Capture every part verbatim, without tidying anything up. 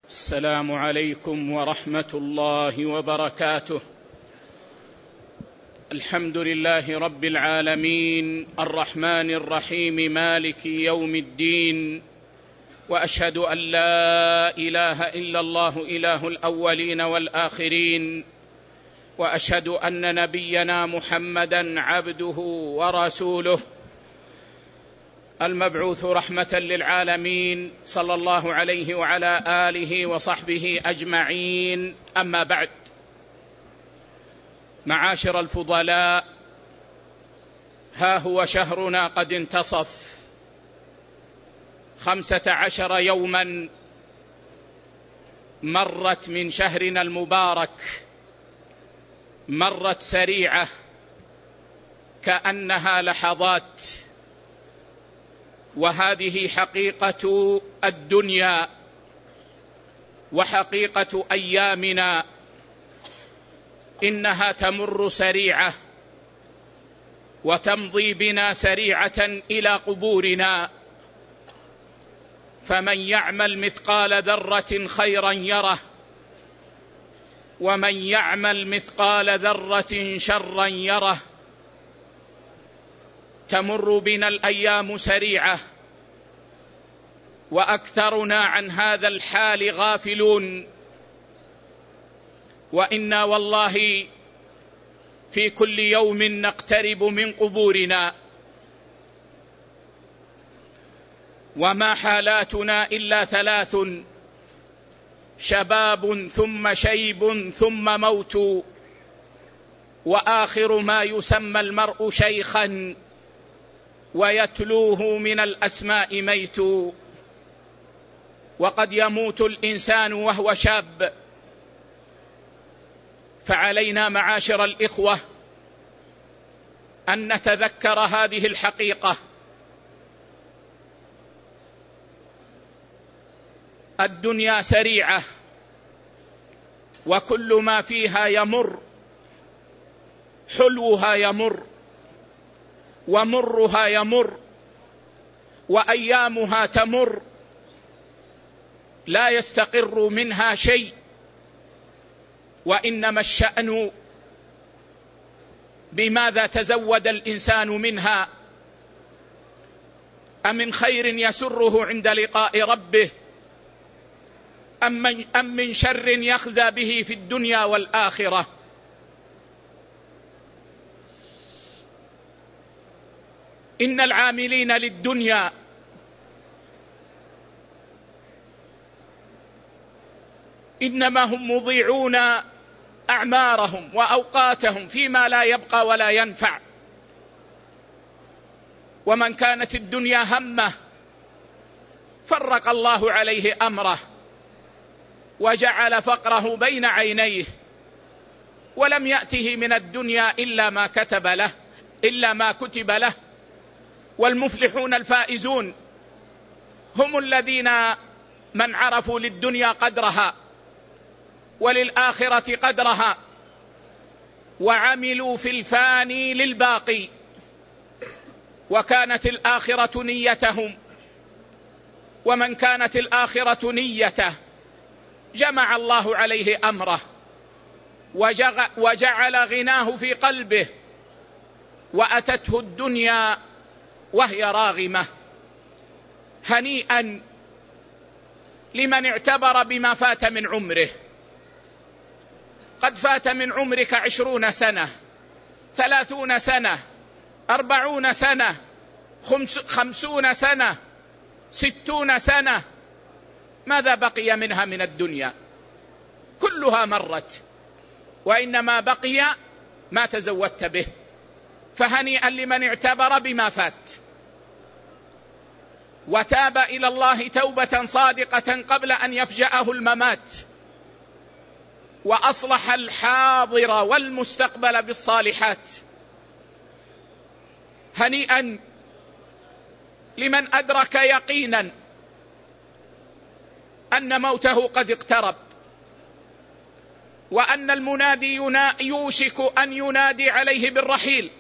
السلام عليكم ورحمة الله وبركاته. الحمد لله رب العالمين الرحمن الرحيم مالك يوم الدين، وأشهد أن لا إله إلا الله إله الأولين والآخرين، وأشهد أن نبينا محمدًا عبده ورسوله المبعوث رحمة للعالمين، صلى الله عليه وعلى آله وصحبه أجمعين. أما بعد، معاشر الفضلاء، ها هو شهرنا قد انتصف، خمسة عشر يوما مرت من شهرنا المبارك، مرت سريعة كأنها لحظات، وهذه حقيقة الدنيا وحقيقة أيامنا، إنها تمر سريعة وتمضي بنا سريعة إلى قبورنا، فمن يعمل مثقال ذرة خيرا يره، ومن يعمل مثقال ذرة شرا يره. تمر بنا الأيام سريعة، وأكثرنا عن هذا الحال غافلون، وإنا والله في كل يوم نقترب من قبورنا، وما حالاتنا إلا ثلاث: شباب ثم شيب ثم موت، وآخر ما يسمى المرء شيخا ويتلوه من الأسماء ميت. وقد يموت الإنسان وهو شاب، فعلينا معاشر الإخوة أن نتذكر هذه الحقيقة. الدنيا سريعة، وكل ما فيها يمر، حلوها يمر، ومرها يمر، وأيامها تمر، لا يستقر منها شيء، وإنما الشأن بماذا تزود الإنسان منها، أمن خير يسره عند لقاء ربه، أم من, أم من شر يخزى به في الدنيا والآخرة. إن العاملين للدنيا إنما هم مضيعون أعمارهم وأوقاتهم فيما لا يبقى ولا ينفع، ومن كانت الدنيا همه فرق الله عليه أمره وجعل فقره بين عينيه، ولم يأته من الدنيا إلا ما كتب له إلا ما كتب له. والمفلحون الفائزون هم الذين من عرفوا للدنيا قدرها وللآخرة قدرها، وعملوا في الفاني للباقي، وكانت الآخرة نيتهم. ومن كانت الآخرة نيته جمع الله عليه أمره وجعل غناه في قلبه، وأتته الدنيا وهي راغمة. هنيئا لمن اعتبر بما فات من عمره. قد فات من عمرك عشرون سنة، ثلاثون سنة، أربعون سنة، خمس خمسون سنة، ستون سنة، ماذا بقي منها من الدنيا؟ كلها مرت، وإنما بقي ما تزودت به. فهنيئا لمن اعتبر بما فات وتاب إلى الله توبة صادقة قبل أن يفجأه الممات، وأصلح الحاضر والمستقبل بالصالحات. هنيئا لمن أدرك يقينا أن موته قد اقترب، وأن المنادي يوشك أن ينادي عليه بالرحيل،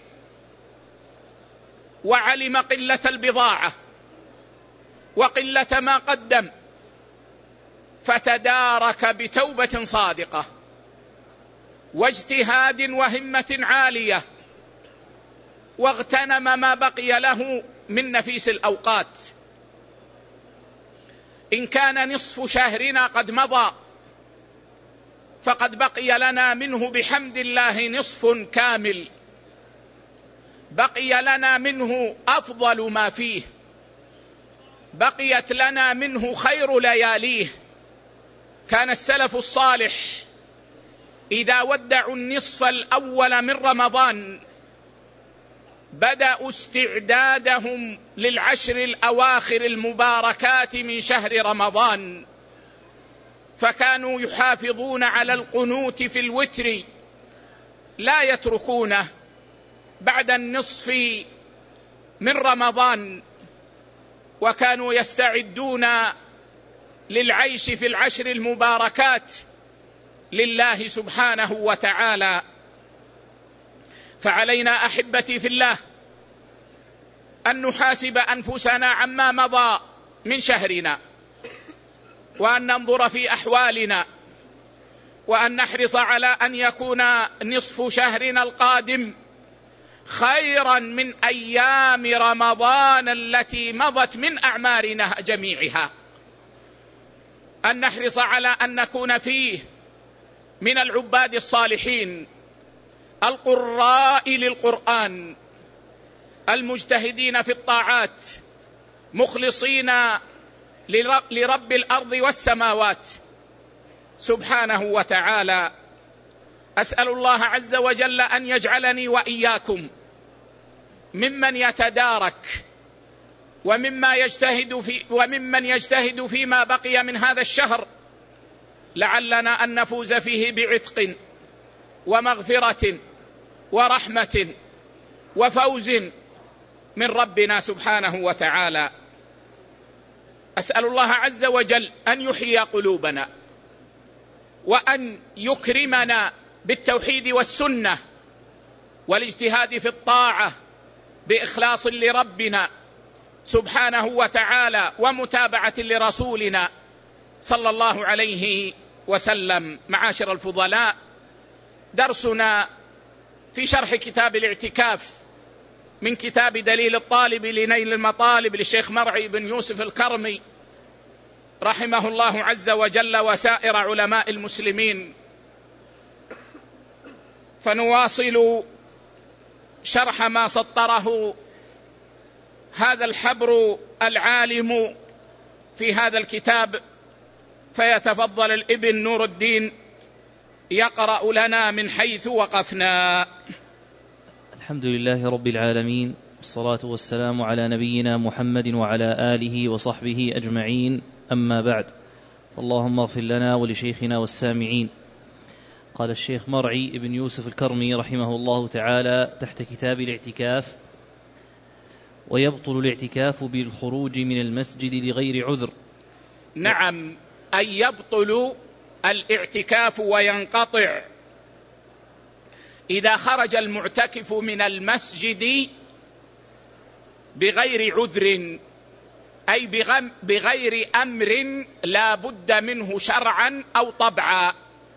وعلم قلة البضاعة وقلة ما قدم، فتدارك بتوبة صادقة واجتهاد وهمة عالية، واغتنم ما بقي له من نفيس الأوقات. إن كان نصف شهرنا قد مضى، فقد بقي لنا منه بحمد الله نصف كامل، بقي لنا منه أفضل ما فيه، بقيت لنا منه خير لياليه. كان السلف الصالح إذا ودعوا النصف الأول من رمضان بدأوا استعدادهم للعشر الأواخر المباركات من شهر رمضان، فكانوا يحافظون على القنوت في الوتر، لا يتركونه بعد النصف من رمضان، وكانوا يستعدون للعيش في العشر المباركات لله سبحانه وتعالى. فعلينا أحبتي في الله أن نحاسب أنفسنا عما مضى من شهرنا، وأن ننظر في أحوالنا، وأن نحرص على أن يكون نصف شهرنا القادم خيرا من أيام رمضان التي مضت من أعمارنا جميعها، أن نحرص على أن نكون فيه من العباد الصالحين القراء للقرآن المجتهدين في الطاعات مخلصين لرب الأرض والسماوات سبحانه وتعالى. أسأل الله عز وجل أن يجعلني وإياكم ممن يتدارك ومما يجتهد في وممن يجتهد فيما بقي من هذا الشهر، لعلنا أن نفوز فيه بعتق ومغفرة ورحمة وفوز من ربنا سبحانه وتعالى. أسأل الله عز وجل أن يحيي قلوبنا، وأن يكرمنا بالتوحيد والسنة والاجتهاد في الطاعة بإخلاص لربنا سبحانه وتعالى ومتابعة لرسولنا صلى الله عليه وسلم. معاشر الفضلاء، درسنا في شرح كتاب الاعتكاف من كتاب دليل الطالب لنيل المطالب للشيخ مرعي بن يوسف الكرمي رحمه الله عز وجل وسائر علماء المسلمين. فنواصل شرح ما سطره هذا الحبر العالم في هذا الكتاب، فيتفضل الابن نور الدين يقرأ لنا من حيث وقفنا. الحمد لله رب العالمين، والصلاة والسلام على نبينا محمد وعلى آله وصحبه أجمعين، أما بعد، اللهم اغفر لنا ولشيخنا والسامعين. قال الشيخ مرعي بن يوسف الكرمي رحمه الله تعالى تحت كتاب الاعتكاف: ويبطل الاعتكاف بالخروج من المسجد لغير عذر. نعم، أي يبطل الاعتكاف وينقطع إذا خرج المعتكف من المسجد بغير عذر، أي بغير أمر لا بد منه شرعا أو طبعا،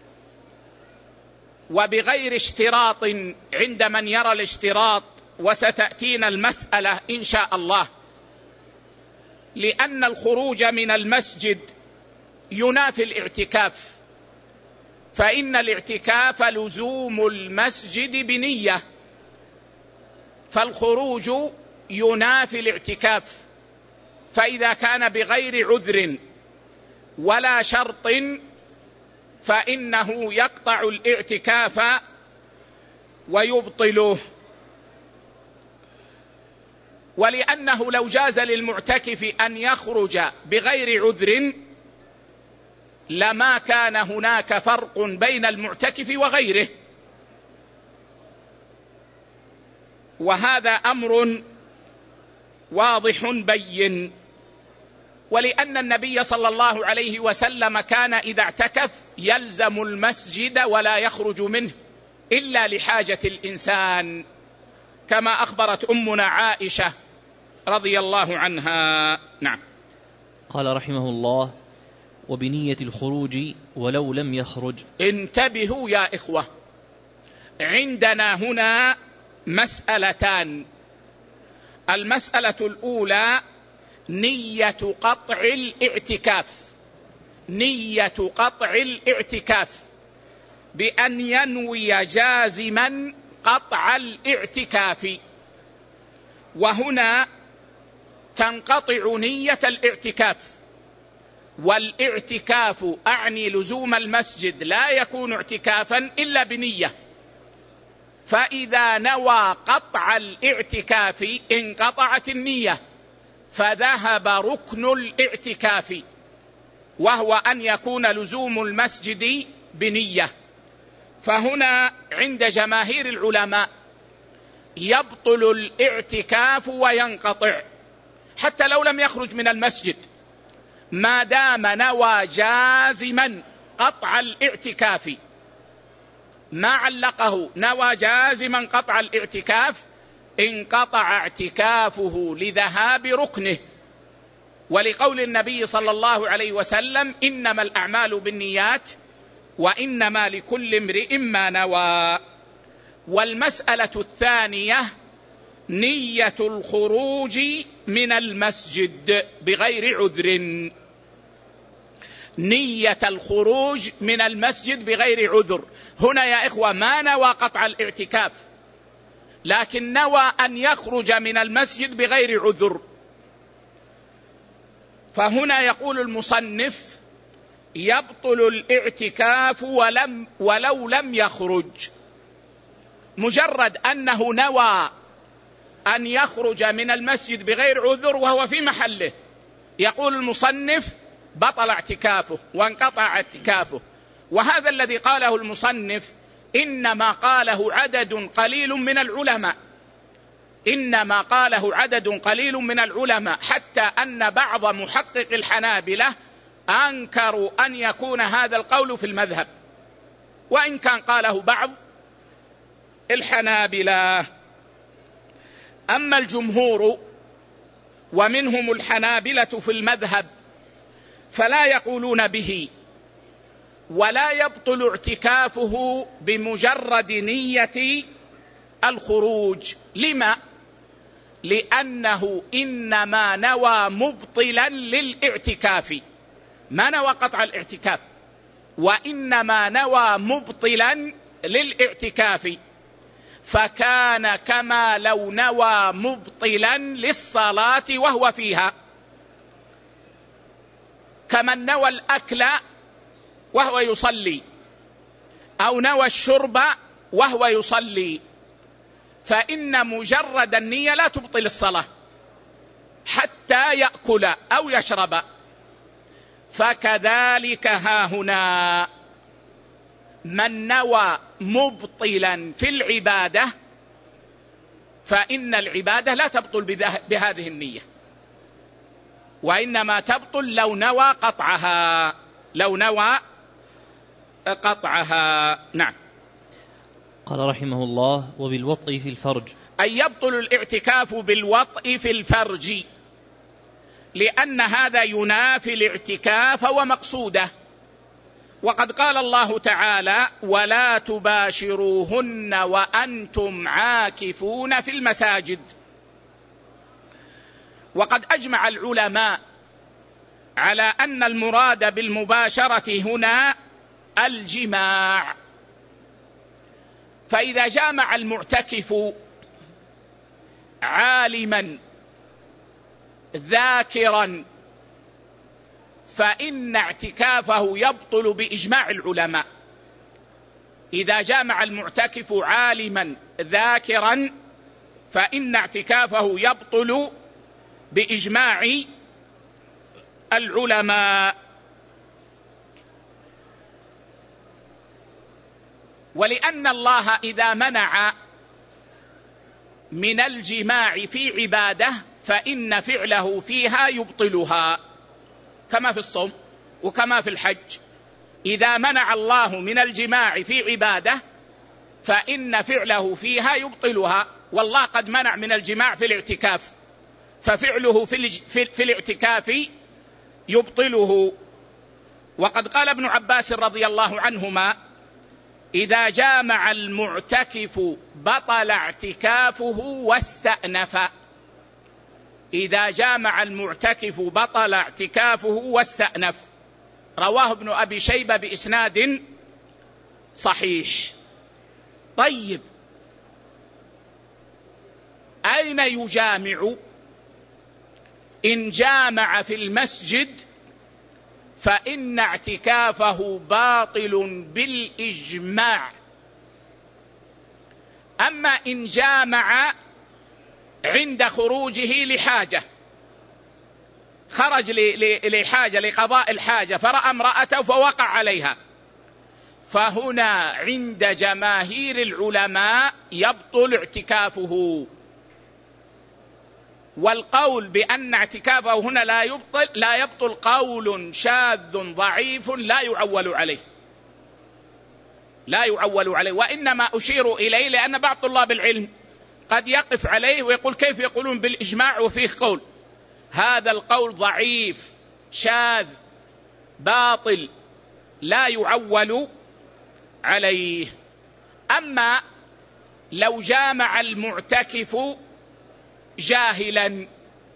وبغير اشتراط عند من يرى الاشتراط، وستأتينا المسألة إن شاء الله. لأن الخروج من المسجد ينافي الاعتكاف، فإن الاعتكاف لزوم المسجد بنية، فالخروج ينافي الاعتكاف. فإذا كان بغير عذر ولا شرط فإنه يقطع الاعتكاف ويبطله. ولأنه لو جاز للمعتكف أن يخرج بغير عذر لما كان هناك فرق بين المعتكف وغيره، وهذا أمر واضح بين. ولأن النبي صلى الله عليه وسلم كان إذا اعتكف يلزم المسجد ولا يخرج منه إلا لحاجة الإنسان، كما أخبرت أمنا عائشة رضي الله عنها. نعم. قال رحمه الله: وبنية الخروج ولو لم يخرج. انتبهوا يا إخوة، عندنا هنا مسألتان. المسألة الأولى نية قطع الاعتكاف، نية قطع الاعتكاف بأن ينوي جازما قطع الاعتكاف، وهنا تنقطع نية الاعتكاف، والاعتكاف أعني لزوم المسجد لا يكون اعتكافا إلا بنية، فإذا نوى قطع الاعتكاف انقطعت النية، فذهب ركن الاعتكاف وهو أن يكون لزوم المسجد بنية. فهنا عند جماهير العلماء يبطل الاعتكاف وينقطع حتى لو لم يخرج من المسجد، ما دام نوى جازما قطع الاعتكاف، ما علقه، نوى جازما قطع الاعتكاف انقطع اعتكافه لذهاب ركنه، ولقول النبي صلى الله عليه وسلم إنما الأعمال بالنيات وإنما لكل امرئ ما نوى. والمسألة الثانية نية الخروج من المسجد بغير عذر، نية الخروج من المسجد بغير عذر. هنا يا إخوة ما نوى قطع الاعتكاف، لكن نوى أن يخرج من المسجد بغير عذر، فهنا يقول المصنف يبطل الاعتكاف ولم ولو لم يخرج، مجرد أنه نوى أن يخرج من المسجد بغير عذر وهو في محله، يقول المصنف بطل اعتكافه وانقطع اعتكافه. وهذا الذي قاله المصنف إنما قاله عدد قليل من العلماء، إنما قاله عدد قليل من العلماء، حتى أن بعض محقق الحنابلة أنكروا أن يكون هذا القول في المذهب، وإن كان قاله بعض الحنابلة. أما الجمهور ومنهم الحنابلة في المذهب فلا يقولون به، ولا يبطل اعتكافه بمجرد نية الخروج. لما؟ لأنه إنما نوى مبطلا للاعتكاف، ما نوى قطع الاعتكاف، وإنما نوى مبطلا للاعتكاف، فكان كما لو نوى مبطلا للصلاة وهو فيها، كمن نوى الأكل وهو يصلي أو نوى الشرب وهو يصلي، فإن مجرد النية لا تبطل الصلاة حتى يأكل أو يشرب. فكذلك ها هنا من نوى مبطلا في العبادة فإن العبادة لا تبطل بهذه النية، وإنما تبطل لو نوى قطعها، لو نوى قطعها. نعم. قال رحمه الله وبالوطء في الفرج، أي يبطل الاعتكاف بالوطء في الفرج، لأن هذا ينافي الاعتكاف ومقصوده. وقد قال الله تعالى ولا تباشروهن وأنتم عاكفون في المساجد. وقد أجمع العلماء على أن المراد بالمباشرة هنا الجماع، فإذا جامع المعتكف عالما ذاكرا فإن اعتكافه يبطل بإجماع العلماء. إذا جامع المعتكف عالما ذاكرا فإن اعتكافه يبطل بإجماع العلماء. ولأن الله إذا منع من الجماع في عبادة فإن فعله فيها يبطلها، كما في الصوم وكما في الحج. إذا منع الله من الجماع في عبادة فإن فعله فيها يبطلها، والله قد منع من الجماع في الاعتكاف ففعله في, في, في الاعتكاف يبطله. وقد قال ابن عباس رضي الله عنهما: إذا جامع المعتكف بطل اعتكافه واستأنف. إذا جامع المعتكف بطل اعتكافه واستأنف. رواه ابن أبي شيبة بإسناد صحيح. طيب، أين يجامع؟ إن جامع في المسجد فإن اعتكافه باطل بالإجماع. أما إن جامع عند خروجه لحاجة، خرج لحاجة لقضاء الحاجة فرأى امرأته فوقع عليها، فهنا عند جماهير العلماء يبطل اعتكافه. والقول بأن اعتكافه هنا لا يبطل لا يبطل قول شاذ ضعيف لا يعول عليه، لا يعول عليه، وإنما أشير إليه لأن بعض طلاب العلم قد يقف عليه ويقول: كيف يقولون بالإجماع وفيه قول؟ هذا القول ضعيف شاذ باطل لا يعول عليه. أما لو جامع المعتكف جاهلا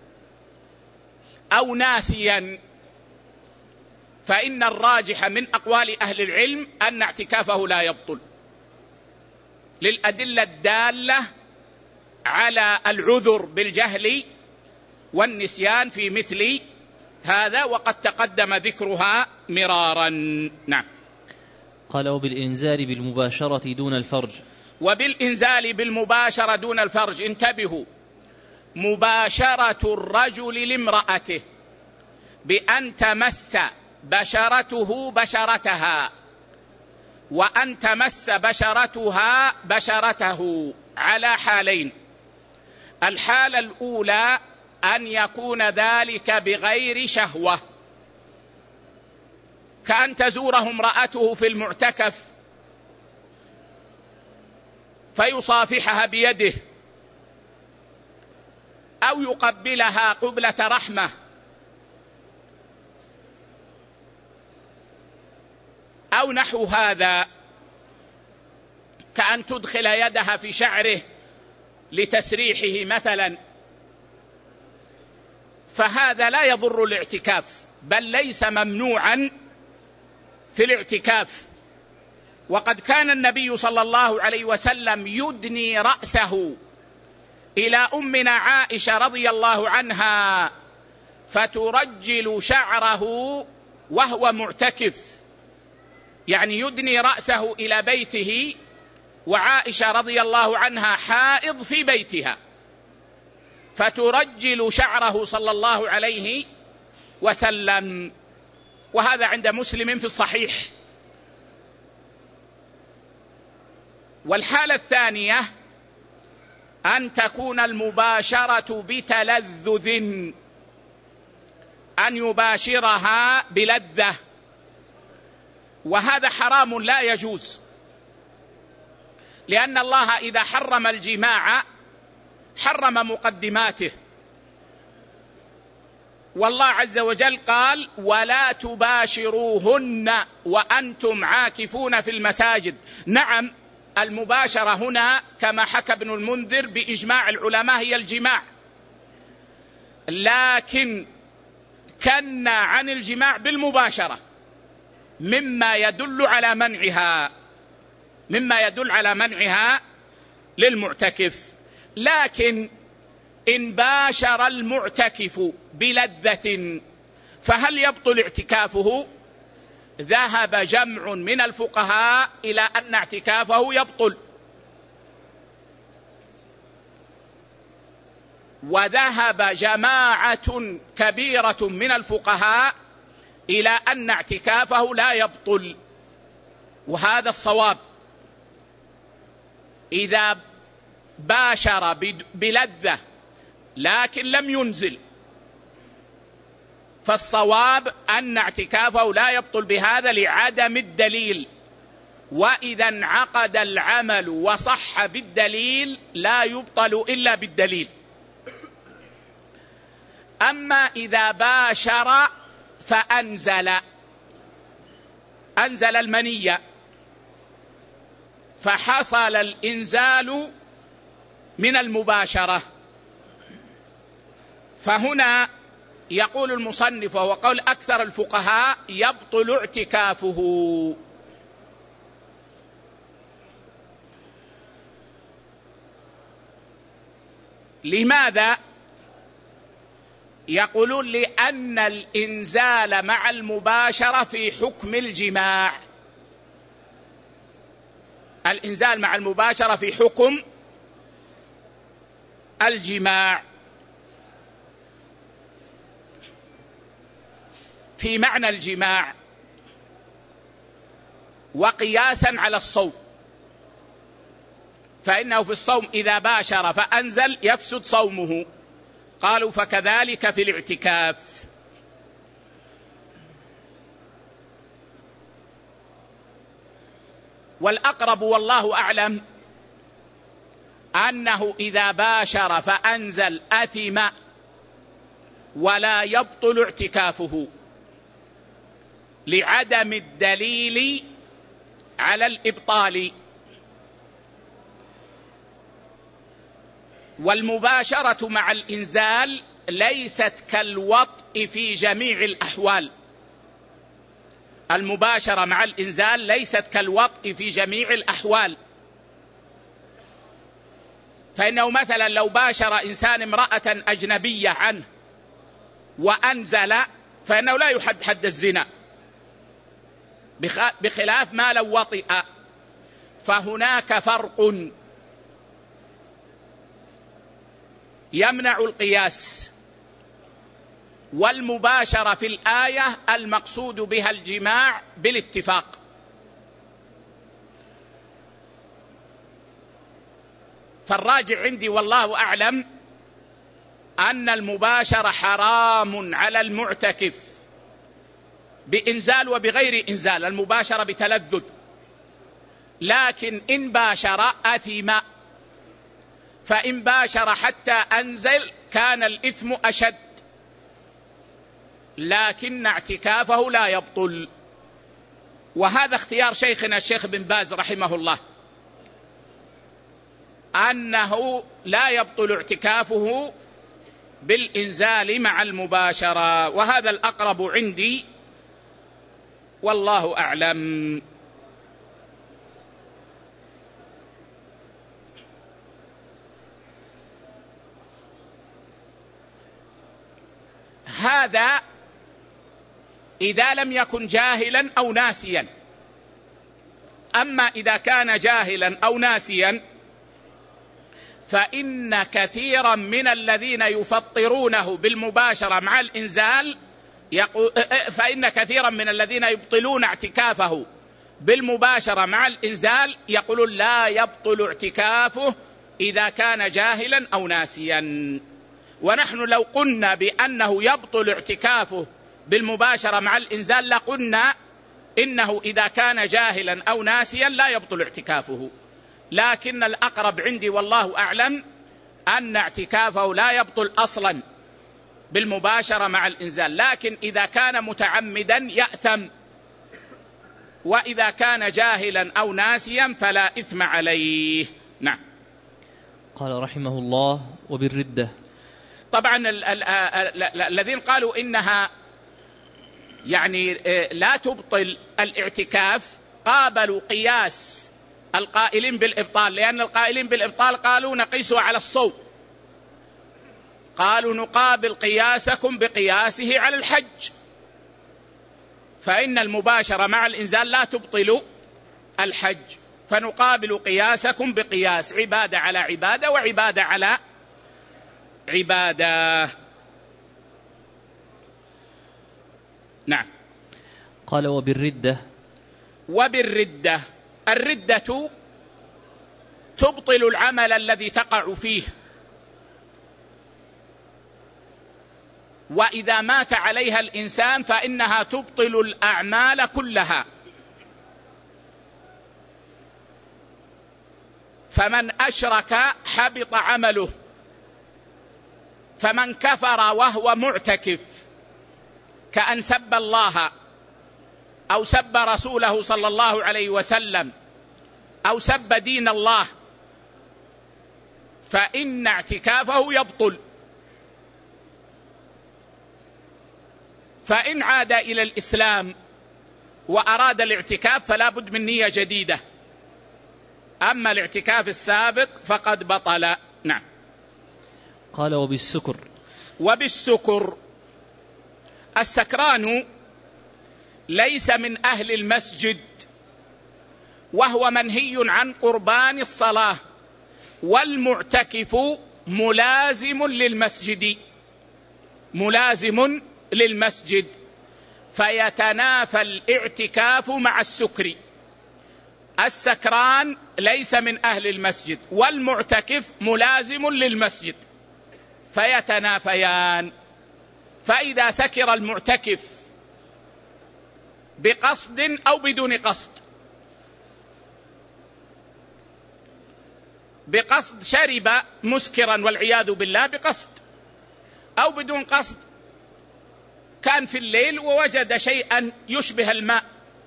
أو ناسيا فإن الراجح من أقوال أهل العلم أن اعتكافه لا يبطل، للأدلة الدالة على العذر بالجهل والنسيان في مثل هذا، وقد تقدم ذكرها مرارا. نعم. قال: وبالإنزال بالمباشرة دون الفرج. وبالإنزال بالمباشرة دون الفرج. انتبهوا، مباشرة الرجل لامرأته بأن تمس بشرته بشرتها وأن تمس بشرتها بشرته على حالين. الحالة الأولى أن يكون ذلك بغير شهوة، كأن تزوره امرأته في المعتكف فيصافحها بيده أو يقبلها قبلة رحمة أو نحو هذا، كأن تدخل يدها في شعره لتسريحه مثلا، فهذا لا يضر الاعتكاف بل ليس ممنوعا في الاعتكاف. وقد كان النبي صلى الله عليه وسلم يدني رأسه إلى أمنا عائشة رضي الله عنها فترجل شعره وهو معتكف، يعني يدني رأسه إلى بيته وعائشة رضي الله عنها حائض في بيتها، فترجل شعره صلى الله عليه وسلم، وهذا عند مسلم في الصحيح. والحالة الثانية أن تكون المباشرة بتلذذ، أن يباشرها بلذة، وهذا حرام لا يجوز، لأن الله إذا حرم الجماع حرم مقدماته، والله عز وجل قال: ولا تباشروهن وأنتم عاكفون في المساجد. نعم، المباشرة هنا كما حكى ابن المنذر بإجماع العلماء هي الجماع، لكن كنا عن الجماع بالمباشرة مما يدل على منعها مما يدل على منعها للمعتكف. لكن إن باشر المعتكف بلذة فهل يبطل اعتكافه؟ ذهب جمع من الفقهاء إلى أن اعتكافه يبطل، وذهب جماعة كبيرة من الفقهاء إلى أن اعتكافه لا يبطل، وهذا الصواب. إذا باشر بلذة لكن لم ينزل فالصواب أن اعتكافه لا يبطل بهذا لعدم الدليل، وإذا انعقد العمل وصح بالدليل لا يبطل إلا بالدليل. أما إذا باشر فأنزل أنزل المني فحصل الإنزال من المباشرة، فهنا يقول المصنف وهو قول أكثر الفقهاء يبطل اعتكافه. لماذا؟ يقولون لأن الإنزال مع المباشرة في حكم الجماع، الإنزال مع المباشرة في حكم الجماع، في معنى الجماع، وقياسا على الصوم، فإنه في الصوم إذا باشر فأنزل يفسد صومه. قالوا فكذلك في الاعتكاف. والأقرب والله أعلم أنه إذا باشر فأنزل أثم ولا يبطل اعتكافه، لعدم الدليل على الإبطال. والمباشرة مع الإنزال ليست كالوطء في جميع الأحوال، المباشرة مع الإنزال ليست كالوطء في جميع الأحوال. فإنه مثلا لو باشر إنسان امرأة أجنبية عنه وأنزل فإنه لا يحد حد الزنا، بخلاف ما لو وطئ. فهناك فرق يمنع القياس. والمباشرة في الآية المقصود بها الجماع بالاتفاق. فالراجع عندي والله أعلم أن المباشرة حرام على المعتكف بإنزال وبغير إنزال، المباشرة بتلذذ، لكن إن باشر أثم، فإن باشر حتى أنزل كان الإثم أشد، لكن اعتكافه لا يبطل. وهذا اختيار شيخنا الشيخ بن باز رحمه الله، أنه لا يبطل اعتكافه بالإنزال مع المباشرة، وهذا الأقرب عندي والله أعلم. هذا إذا لم يكن جاهلا أو ناسيا. أما إذا كان جاهلا أو ناسيا فإن كثيرا من الذين يفطرونه بالمباشرة مع الإنزال يقول فإن كثيرا من الذين يبطلون اعتكافه بالمباشرة مع الإنزال يقولون لا يبطل اعتكافه إذا كان جاهلا أو ناسيا. ونحن لو قلنا بأنه يبطل اعتكافه بالمباشرة مع الإنزال لقلنا إنه إذا كان جاهلا أو ناسيا لا يبطل اعتكافه، لكن الأقرب عندي والله أعلم أن اعتكافه لا يبطل أصلا بالمباشرة مع الإنزال، لكن إذا كان متعمدا يأثم، وإذا كان جاهلا أو ناسيا فلا إثم عليه. نعم. قال رحمه الله وبالردة. طبعا الذين قالوا إنها يعني لا تبطل الاعتكاف قابلوا قياس القائلين بالإبطال، لأن القائلين بالإبطال قالوا نقيسه على الصوم، قالوا نقابل قياسكم بقياسه على الحج، فإن المباشرة مع الإنزال لا تبطل الحج، فنقابل قياسكم بقياس، عبادة على عبادة وعبادة على عبادة. نعم. قال وبالردة. وبالردة، الردة تبطل العمل الذي تقع فيه، وإذا مات عليها الإنسان فإنها تبطل الأعمال كلها. فمن أشرك حبط عمله، فمن كفر وهو معتكف كأن سب الله أو سب رسوله صلى الله عليه وسلم أو سب دين الله فإن اعتكافه يبطل. فإن عاد إلى الإسلام وأراد الاعتكاف فلا بد من نية جديدة، أما الاعتكاف السابق فقد بطل. نعم. قال وبالسكر. وبالسكر، السكران ليس من أهل المسجد وهو منهي عن قربان الصلاة، والمعتكف ملازم للمسجد ملازم للمسجد فيتنافى الاعتكاف مع السكر. السكران ليس من أهل المسجد والمعتكف ملازم للمسجد فيتنافيان. فإذا سكر المعتكف بقصد أو بدون قصد، بقصد شرب مسكرا والعياذ بالله بقصد، أو بدون قصد كان في الليل ووجد شيئا يشبه الماء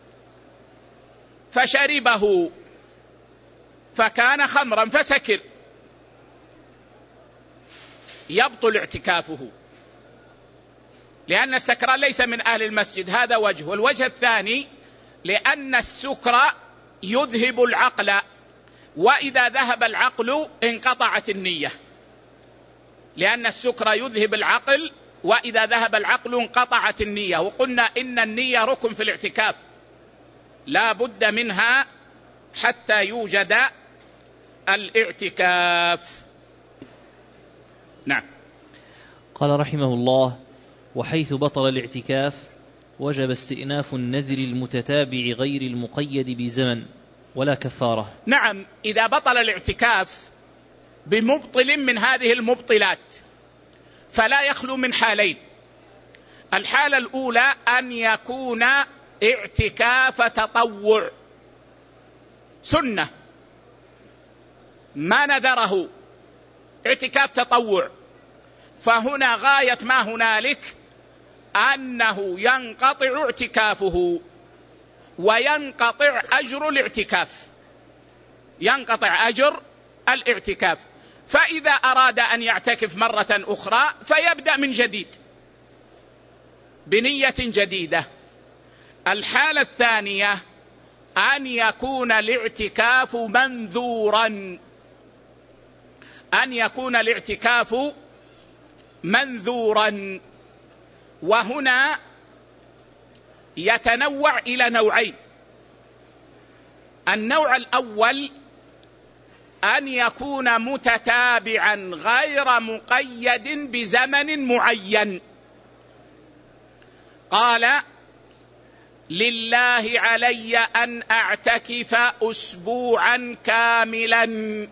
فشربه فكان خمرا فسكر، يبطل اعتكافه لأن السكران ليس من أهل المسجد. هذا وجه. والوجه الثاني لأن السكر يذهب العقل، وإذا ذهب العقل انقطعت النية، لأن السكر يذهب العقل وإذا ذهب العقل انقطعت النية. وقلنا إن النية ركن في الاعتكاف لا بد منها حتى يوجد الاعتكاف. نعم. قال رحمه الله: وحيث بطل الاعتكاف وجب استئناف النذر المتتابع غير المقيد بزمن ولا كفارة. نعم، إذا بطل الاعتكاف بمبطل من هذه المبطلات فلا يخلو من حالين. الحالة الأولى أن يكون اعتكاف تطوع سنة ما نذره، اعتكاف تطوع، فهنا غاية ما هنالك أنه ينقطع اعتكافه وينقطع أجر الاعتكاف، ينقطع أجر الاعتكاف. فإذا أراد أن يعتكف مرة أخرى فيبدأ من جديد بنية جديدة. الحالة الثانية أن يكون الاعتكاف منذورا، أن يكون الاعتكاف منذورا، وهنا يتنوع إلى نوعين. النوع الأول أن يكون متتابعا غير مقيد بزمن معين. قال: لله علي أن أعتكف أسبوعا كاملا،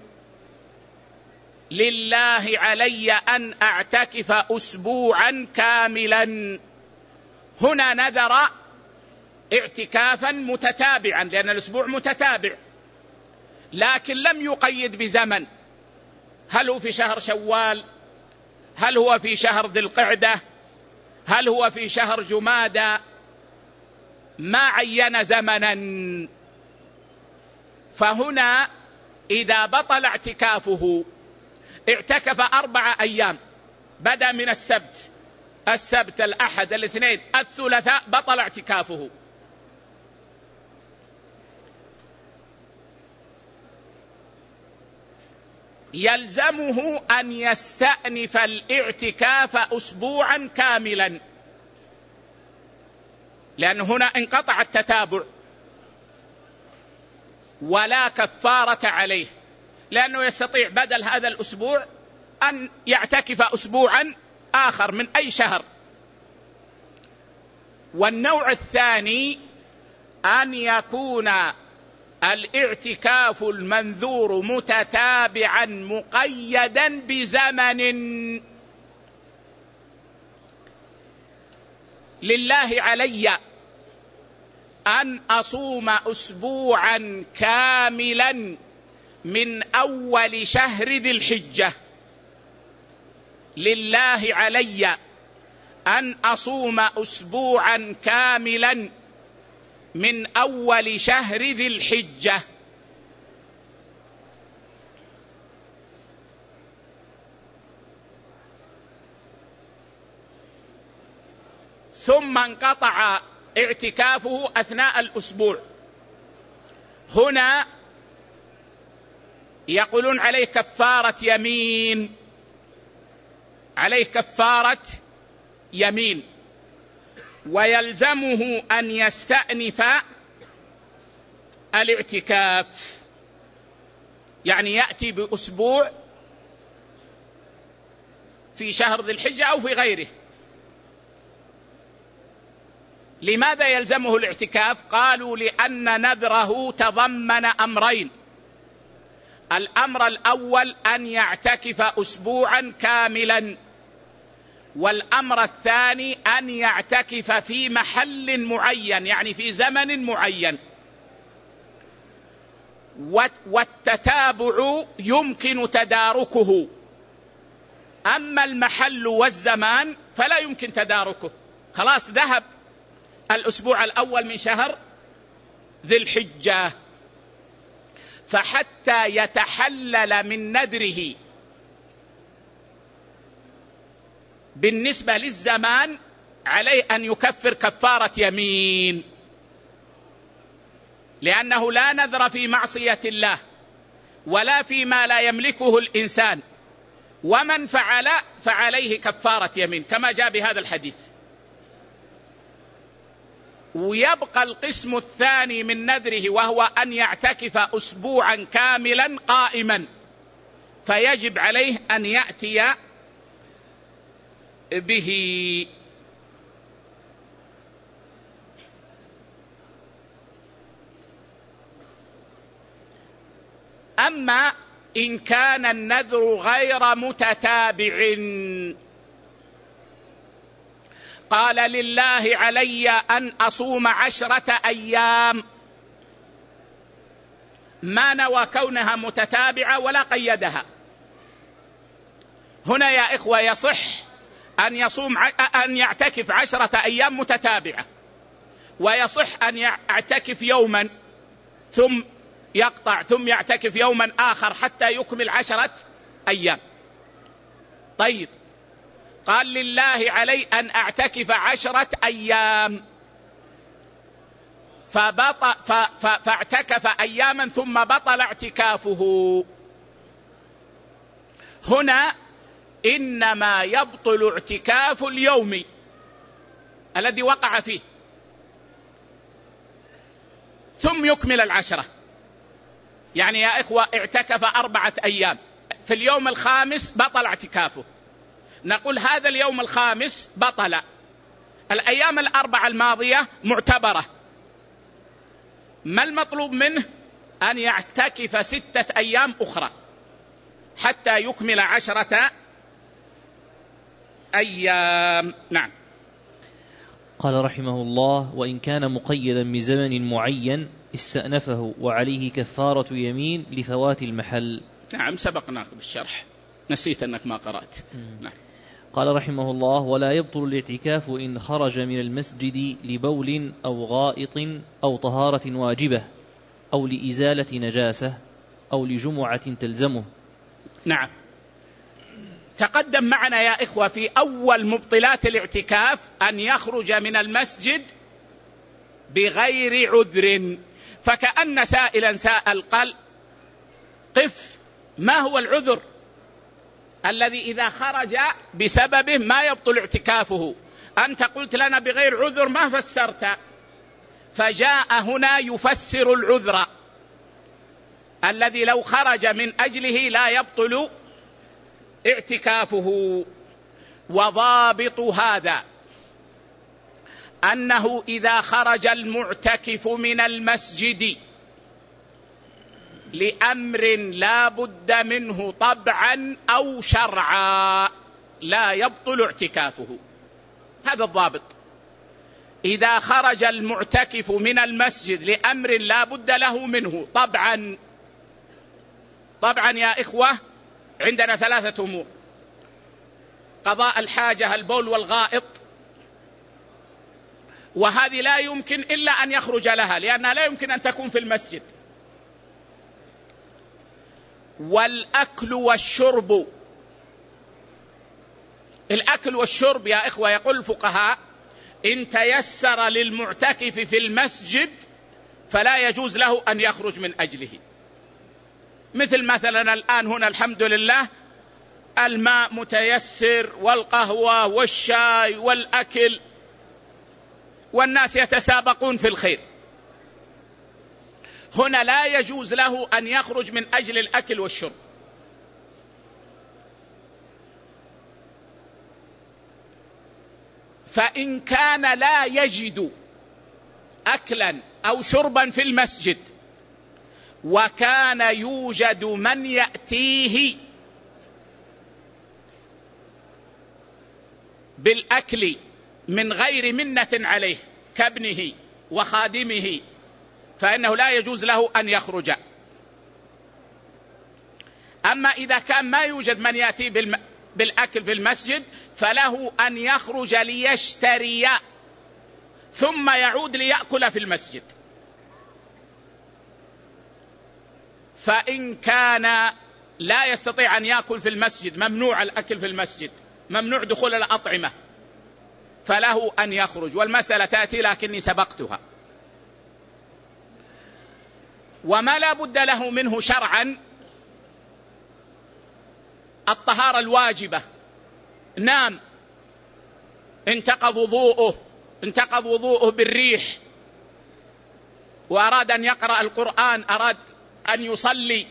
لله علي أن أعتكف أسبوعا كاملا. هنا نذر اعتكافا متتابعا لأن الأسبوع متتابع، لكن لم يقيد بزمن، هل هو في شهر شوال، هل هو في شهر ذي القعدة، هل هو في شهر جمادى، ما عين زمنا. فهنا إذا بطل اعتكافه اعتكف أربع أيام، بدأ من السبت، السبت الأحد الاثنين الثلاثاء، بطل اعتكافه. يلزمه أن يستأنف الاعتكاف أسبوعا كاملا، لأن هنا انقطع التتابع، ولا كفارة عليه، لأنه يستطيع بدل هذا الأسبوع أن يعتكف أسبوعا آخر من أي شهر. والنوع الثاني أن يكون الاعتكاف المنذور متتابعا مقيدا بزمن. لله علي أن أصوم أسبوعا كاملا من أول شهر ذي الحجة، لله علي أن أصوم أسبوعا كاملا من أول شهر ذي الحجة. ثم انقطع اعتكافه أثناء الأسبوع. هنا يقولون عليه كفارة يمين، عليه كفارة يمين، ويلزمه أن يستأنف الاعتكاف، يعني يأتي بأسبوع في شهر ذي الحجة أو في غيره. لماذا يلزمه الاعتكاف؟ قالوا لأن نذره تضمن أمرين: الأمر الأول أن يعتكف أسبوعا كاملا، والأمر الثاني أن يعتكف في محل معين، يعني في زمن معين. والتتابع يمكن تداركه، أما المحل والزمان فلا يمكن تداركه. خلاص ذهب الأسبوع الأول من شهر ذي الحجة، فحتى يتحلل من نذره بالنسبة للزمان عليه أن يكفر كفارة يمين، لأنه لا نذر في معصية الله ولا فيما لا يملكه الإنسان، ومن فعل فعليه كفارة يمين كما جاء بهذا الحديث. ويبقى القسم الثاني من نذره، وهو أن يعتكف أسبوعا كاملا قائما، فيجب عليه أن يأتي به. أما إن كان النذر غير متتابع، قال لله علي أن أصوم عشرة أيام، ما نوى كونها متتابعة ولا قيدها. هنا يا إخوة يصح أن يصوم أن يعتكف عشرة أيام متتابعة، ويصح أن يعتكف يوما ثم يقطع ثم يعتكف يوما آخر حتى يكمل عشرة أيام. طيب، قال لله علي أن أعتكف عشرة أيام، فبطل فاعتكف أياما ثم بطل اعتكافه. هنا إنما يبطل اعتكاف اليوم الذي وقع فيه ثم يكمل العشرة. يعني يا إخوة اعتكف أربعة أيام، في اليوم الخامس بطل اعتكافه، نقول هذا اليوم الخامس بطل، الأيام الأربعة الماضية معتبرة. ما المطلوب منه؟ أن يعتكف ستة أيام أخرى حتى يكمل عشرة أيام. نعم. قال رحمه الله: وإن كان مقيدا بزمن معين استأنفه وعليه كفارة يمين لفوات المحل. نعم، سبقناك بالشرح، نسيت أنك ما قرأت. نعم. قال رحمه الله: ولا يبطل الاعتكاف إن خرج من المسجد لبول أو غائط أو طهارة واجبة أو لإزالة نجاسة أو لجمعة تلزمه. نعم، تقدم معنا يا إخوة في أول مبطلات الاعتكاف أن يخرج من المسجد بغير عذر. فكأن سائلا سأل قال: قف، ما هو العذر الذي إذا خرج بسببه ما يبطل اعتكافه؟ أنت قلت لنا بغير عذر، ما فسرت. فجاء هنا يفسر العذر الذي لو خرج من أجله لا يبطل اعتكافه. وضابط هذا أنه إذا خرج المعتكف من المسجد لأمر لا بد منه طبعا أو شرعا لا يبطل اعتكافه. هذا الضابط. إذا خرج المعتكف من المسجد لأمر لا بد له منه طبعا. طبعا يا إخوة عندنا ثلاثة أمور: قضاء الحاجة البول والغائط، وهذه لا يمكن إلا أن يخرج لها، لأنها لا يمكن أن تكون في المسجد. والأكل والشرب، الأكل والشرب يا إخوة يقول الفقهاء إن تيسر للمعتكف في المسجد فلا يجوز له أن يخرج من أجله. مثل مثلا الآن هنا الحمد لله الماء متيسر والقهوة والشاي والأكل والناس يتسابقون في الخير، هنا لا يجوز له أن يخرج من أجل الأكل والشرب. فإن كان لا يجد أكلا أو شربا في المسجد وكان يوجد من يأتيه بالأكل من غير منة عليه كابنه وخادمه فإنه لا يجوز له أن يخرج. أما إذا كان ما يوجد من يأتي بالم... بالأكل في المسجد فله أن يخرج ليشتري ثم يعود ليأكل في المسجد. فإن كان لا يستطيع أن يأكل في المسجد، ممنوع الأكل في المسجد، ممنوع دخول الأطعمة، فله أن يخرج. والمسألة تأتي لكني سبقتها. وما لا بد له منه شرعا الطهارة الواجبة. نام انتقض وضوءه انتقض وضوءه بالريح وأراد أن يقرأ القرآن، أراد أن يصلي،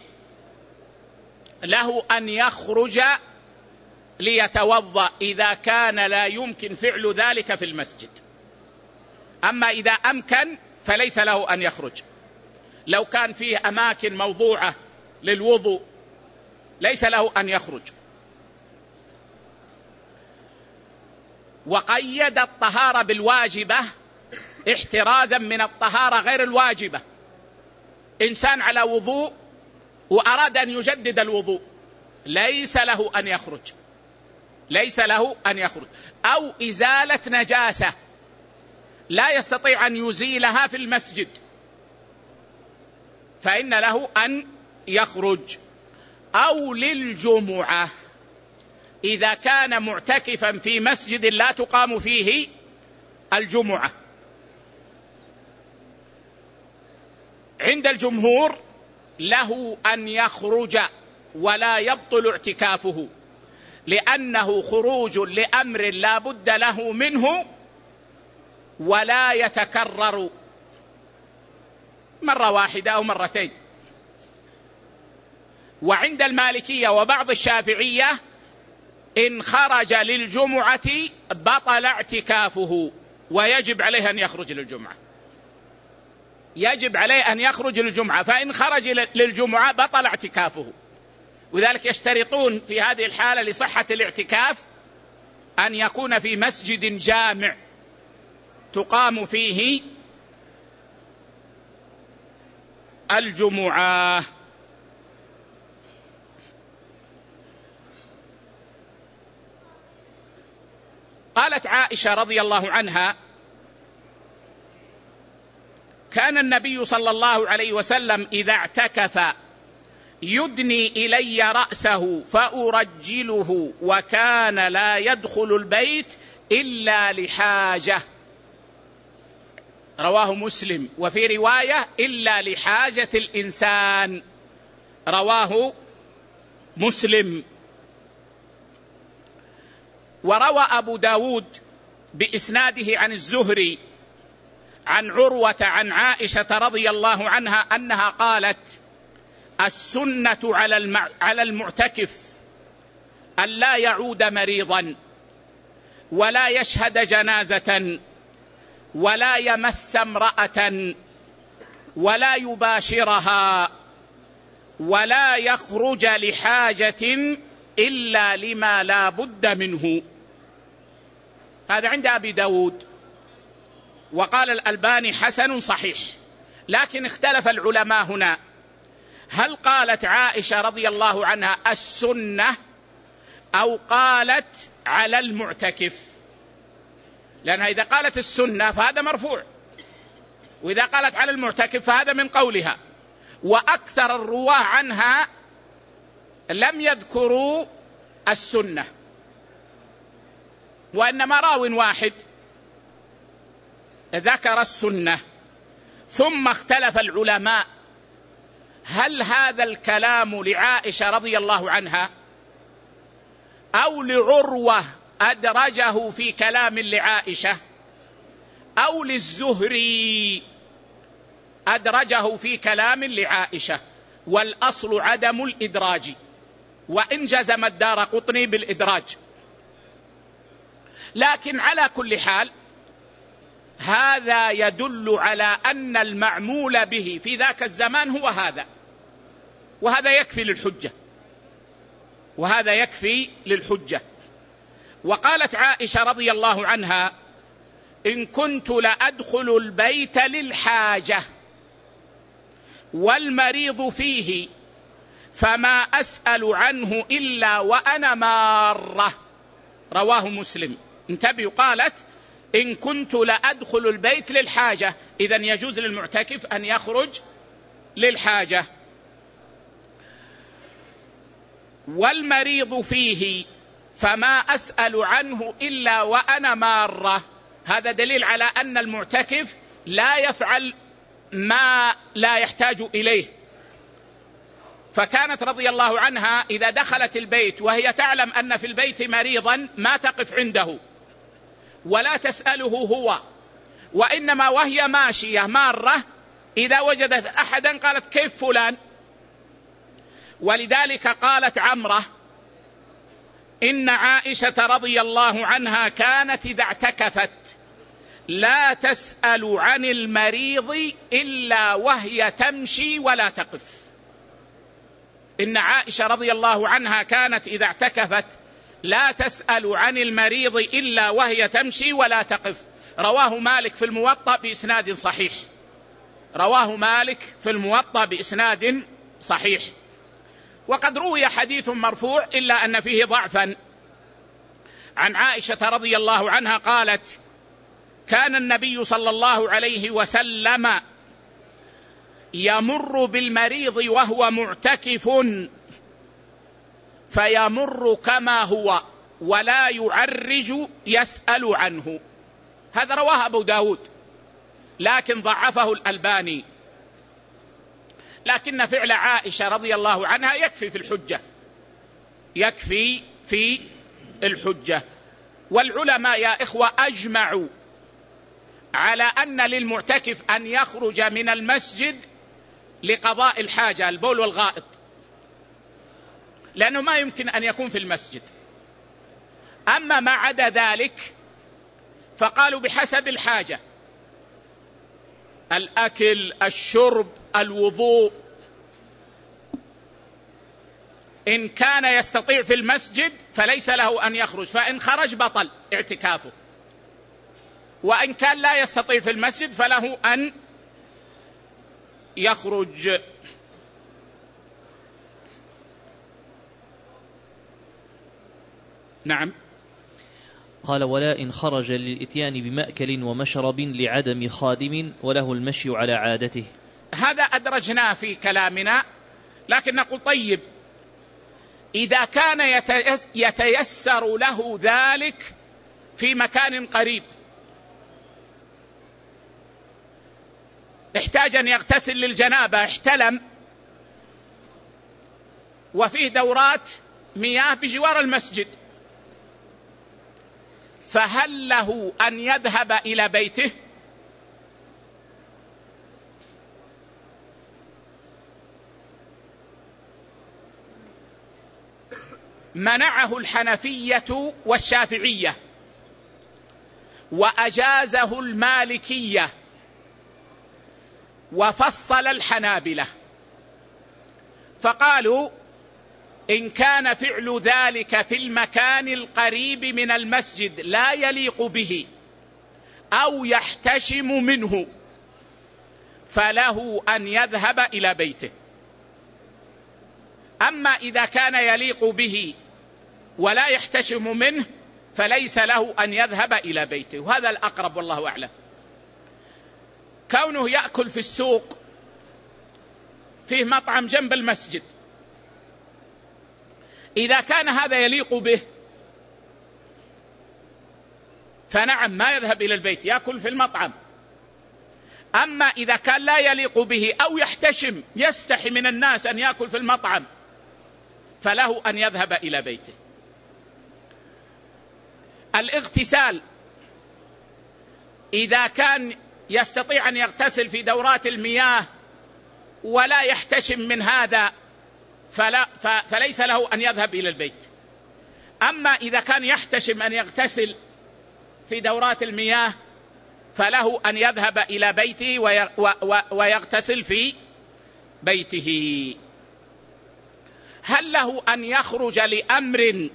له أن يخرج ليتوضأ إذا كان لا يمكن فعل ذلك في المسجد. أما إذا أمكن فليس له أن يخرج. لو كان فيه أماكن موضوعة للوضوء ليس له أن يخرج. وقيد الطهارة بالواجبة احترازا من الطهارة غير الواجبة. إنسان على وضوء وأراد أن يجدد الوضوء ليس له أن يخرج، ليس له أن يخرج. أو إزالة نجاسة لا يستطيع أن يزيلها في المسجد فإن له أن يخرج. أو للجمعة إذا كان معتكفا في مسجد لا تقام فيه الجمعة. عند الجمهور له أن يخرج ولا يبطل اعتكافه، لأنه خروج لأمر لا بد له منه ولا يتكرر مرة واحدة أو مرتين. وعند المالكية وبعض الشافعية إن خرج للجمعة بطل اعتكافه ويجب عليه أن يخرج للجمعة، يجب عليه أن يخرج للجمعة، فإن خرج للجمعة بطل اعتكافه. وذلك يشترطون في هذه الحالة لصحة الاعتكاف أن يكون في مسجد جامع تقام فيه الجمعة. قالت عائشة رضي الله عنها كان النبي صلى الله عليه وسلم إذا اعتكف يدني إلي رأسه فأرجله وكان لا يدخل البيت إلا لحاجة. رواه مسلم. وفي رواية إلا لحاجة الإنسان، رواه مسلم. وروى أبو داود بإسناده عن الزهري عن عروة عن عائشة رضي الله عنها أنها قالت السنة على المعتكف أن لا يعود مريضا ولا يشهد جنازة ولا يمس امرأة ولا يباشرها ولا يخرج لحاجة إلا لما لا بد منه. هذا عند أبي داود. وقال الألباني حسن صحيح. لكن اختلف العلماء هنا، هل قالت عائشة رضي الله عنها السنة أو قالت على المعتكف؟ لأنها إذا قالت السنة فهذا مرفوع، وإذا قالت على المعتكف فهذا من قولها. وأكثر الرواة عنها لم يذكروا السنة، وإنما راو واحد ذكر السنة. ثم اختلف العلماء هل هذا الكلام لعائشة رضي الله عنها أو لعروة أدرجه في كلام لعائشة أو للزهري أدرجه في كلام لعائشة. والأصل عدم الإدراج، وإن جزم الدارقطني بالإدراج. لكن على كل حال هذا يدل على أن المعمول به في ذاك الزمان هو هذا، وهذا يكفي للحجة، وهذا يكفي للحجة. وقالت عائشة رضي الله عنها: إن كنت لأدخل البيت للحاجة والمريض فيه فما أسأل عنه إلا وأنا مارة. رواه مسلم. انتبهوا، قالت إن كنت لأدخل البيت للحاجة، إذن يجوز للمعتكف أن يخرج للحاجة. والمريض فيه فما أسأل عنه إلا وأنا مارة. هذا دليل على أن المعتكف لا يفعل ما لا يحتاج إليه. فكانت رضي الله عنها إذا دخلت البيت وهي تعلم أن في البيت مريضا ما تقف عنده ولا تسأله هو، وإنما وهي ماشية مارة إذا وجدت أحدا قالت: كيف فلان؟ ولذلك قالت عمرة: إن عائشة رضي الله عنها كانت إذا اعتكفت لا تسأل عن المريض إلا وهي تمشي ولا تقف. إن عائشة رضي الله عنها كانت إذا اعتكفت لا تسأل عن المريض إلا وهي تمشي ولا تقف. رواه مالك في الموطأ بإسناد صحيح. رواه مالك في الموطأ بإسناد صحيح. وقد روي حديث مرفوع إلا أن فيه ضعفا عن عائشة رضي الله عنها قالت: كان النبي صلى الله عليه وسلم يمر بالمريض وهو معتكف فيمر كما هو ولا يعرج يسأل عنه. هذا رواه أبو داود لكن ضعفه الألباني. لكن فعل عائشة رضي الله عنها يكفي في الحجة، يكفي في الحجة. والعلماء يا إخوة أجمعوا على أن للمعتكف أن يخرج من المسجد لقضاء الحاجة، البول والغائط، لأنه ما يمكن أن يكون في المسجد. أما ما عدا ذلك فقالوا بحسب الحاجة: الأكل، الشرب، الوضوء. إن كان يستطيع في المسجد فليس له أن يخرج، فإن خرج بطل اعتكافه. وإن كان لا يستطيع في المسجد فله أن يخرج. نعم. قال: ولا إن خرج للإتيان بمأكل ومشرب لعدم خادم وله المشي على عادته. هذا أدرجناه في كلامنا، لكن نقول طيب إذا كان يتيسر له ذلك في مكان قريب، احتاج أن يغتسل للجنابة، احتلم وفيه دورات مياه بجوار المسجد، فهل له أن يذهب إلى بيته؟ منعه الحنفية والشافعية وأجازه المالكية وفصل الحنابلة، فقالوا إن كان فعل ذلك في المكان القريب من المسجد لا يليق به أو يحتشم منه فله أن يذهب إلى بيته. أما إذا كان يليق به ولا يحتشم منه فليس له أن يذهب إلى بيته، وهذا الأقرب والله أعلم. كونه يأكل في السوق، فيه مطعم جنب المسجد، إذا كان هذا يليق به فنعم ما يذهب إلى البيت، يأكل في المطعم. أما إذا كان لا يليق به أو يحتشم يستحي من الناس أن يأكل في المطعم فله أن يذهب إلى بيته. الاغتسال إذا كان يستطيع أن يغتسل في دورات المياه ولا يحتشم من هذا فلا فليس له أن يذهب إلى البيت. أما إذا كان يحتشم أن يغتسل في دورات المياه فله أن يذهب إلى بيته ويغتسل في بيته. هل له أن يخرج لأمر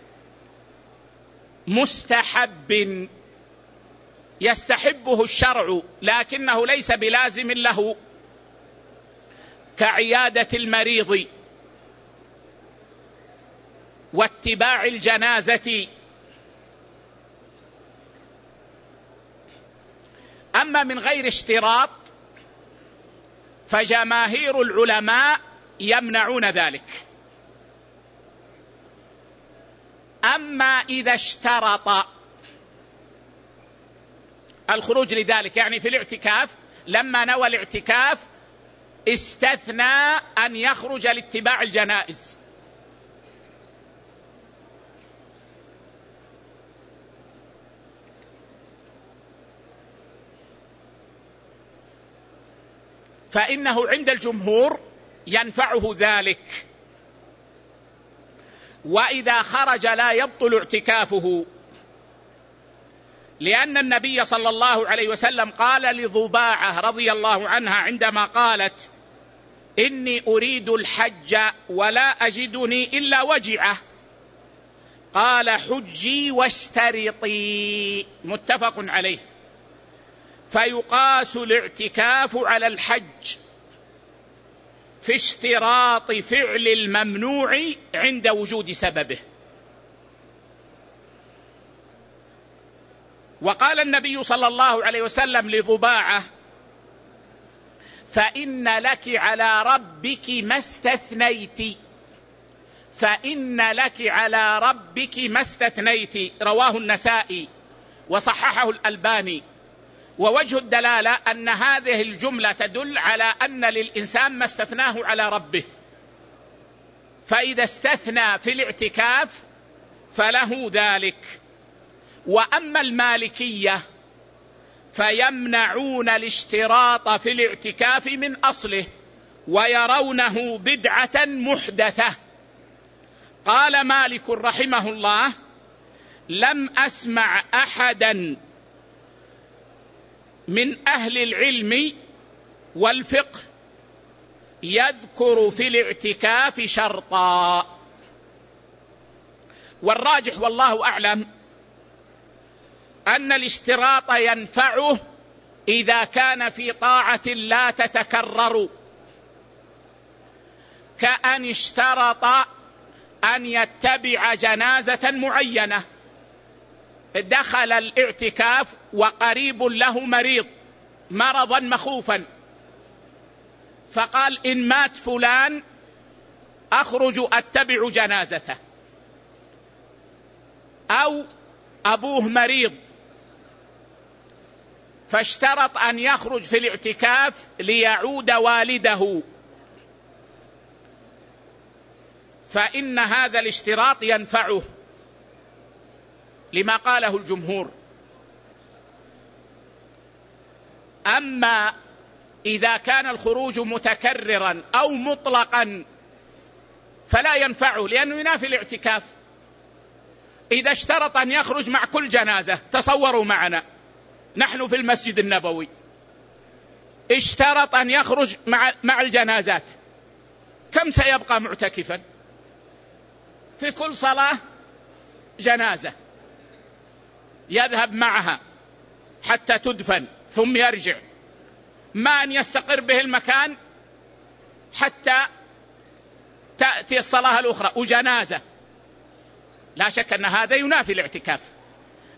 مستحب يستحبه الشرع لكنه ليس بلازم له، كعيادة المريض واتباع الجنازة؟ أما من غير اشتراط فجماهير العلماء يمنعون ذلك. أما إذا اشترط الخروج لذلك، يعني في الاعتكاف لما نوى الاعتكاف استثنى أن يخرج لاتباع الجنائز، فإنه عند الجمهور ينفعه ذلك. وإذا خرج لا يبطل اعتكافه، لأن النبي صلى الله عليه وسلم قال لضباعة رضي الله عنها عندما قالت إني أريد الحج ولا أجدني إلا وجعة، قال حجي واشترطي، متفق عليه. فيقاس الاعتكاف على الحج في اشتراط فعل الممنوع عند وجود سببه. وقال النبي صلى الله عليه وسلم لضباعة فإن لك على ربك ما استثنيت، فإن لك على ربك ما استثنيت، رواه النسائي وصححه الألباني. ووجه الدلالة أن هذه الجملة تدل على أن للإنسان ما استثناه على ربه، فإذا استثنى في الاعتكاف فله ذلك. وأما المالكية فيمنعون الاشتراط في الاعتكاف من أصله ويرونه بدعة محدثة. قال مالك رحمه الله لم أسمع أحدا من أهل العلم والفقه يذكر في الاعتكاف شرطا. والراجح والله أعلم أن الاشتراط ينفعه إذا كان في طاعة لا تتكرر، كأن اشترط أن يتبع جنازة معينة، دخل الاعتكاف وقريب له مريض مرضا مخوفا، فقال إن مات فلان أخرج أتبع جنازته، أو أبوه مريض فاشترط أن يخرج في الاعتكاف ليعود والده، فإن هذا الاشتراط ينفعه لما قاله الجمهور. أما إذا كان الخروج متكررا أو مطلقا فلا ينفعه، لأنه ينافي الاعتكاف. إذا اشترط أن يخرج مع كل جنازة، تصوروا معنا نحن في المسجد النبوي، اشترط أن يخرج مع, مع الجنازات، كم سيبقى معتكفا؟ في كل صلاة جنازة يذهب معها حتى تدفن ثم يرجع، ما أن يستقر به المكان حتى تأتي الصلاة الأخرى وجنازة. لا شك أن هذا ينافي الاعتكاف.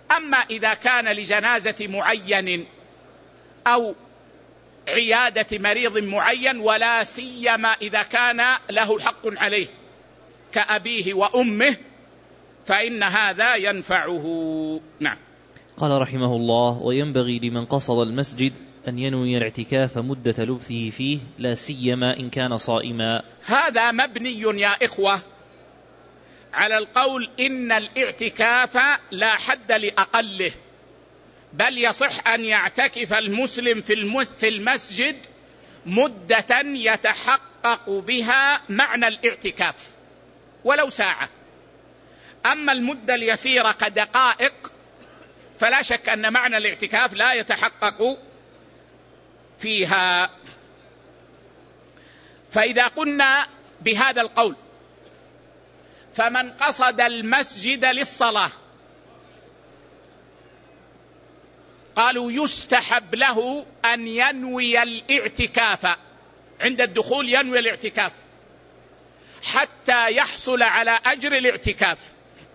أما إذا كان لجنازة معين أو عيادة مريض معين، ولا سيما إذا كان له حق عليه كأبيه وأمه، فإن هذا ينفعه. نعم. قال رحمه الله: وينبغي لمن قصد المسجد أن ينوي الاعتكاف مدة لبثه فيه، لا سيما إن كان صائما. هذا مبني يا إخوة على القول إن الاعتكاف لا حد لأقله، بل يصح أن يعتكف المسلم في المسجد مدة يتحقق بها معنى الاعتكاف ولو ساعة. أما المدة اليسيرة كدقائق فلا شك أن معنى الاعتكاف لا يتحقق فيها. فإذا قلنا بهذا القول فمن قصد المسجد للصلاة، قالوا يستحب له أن ينوي الاعتكاف عند الدخول، ينوي الاعتكاف حتى يحصل على أجر الاعتكاف.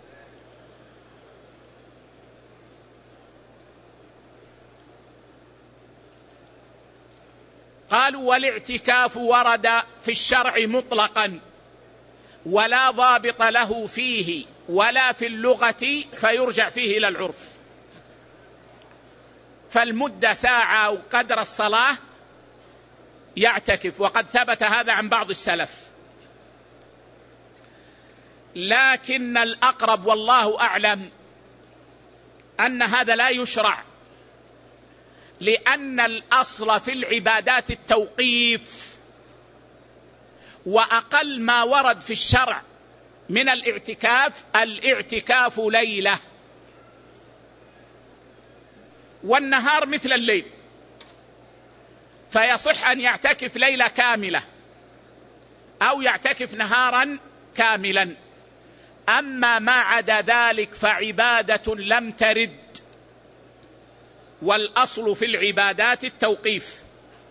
قالوا والاعتكاف ورد في الشرع مطلقا ولا ضابط له فيه ولا في اللغة، فيرجع فيه إلى العرف. فالمدة ساعة وقدر الصلاة يعتكف، وقد ثبت هذا عن بعض السلف. لكن الأقرب والله أعلم أن هذا لا يشرع، لأن الأصل في العبادات التوقيف، وأقل ما ورد في الشرع من الاعتكاف الاعتكاف ليلة، والنهار مثل الليل، فيصح أن يعتكف ليلة كاملة أو يعتكف نهارا كاملا. أما ما عدا ذلك فعبادة لم ترد، والأصل في العبادات التوقيف.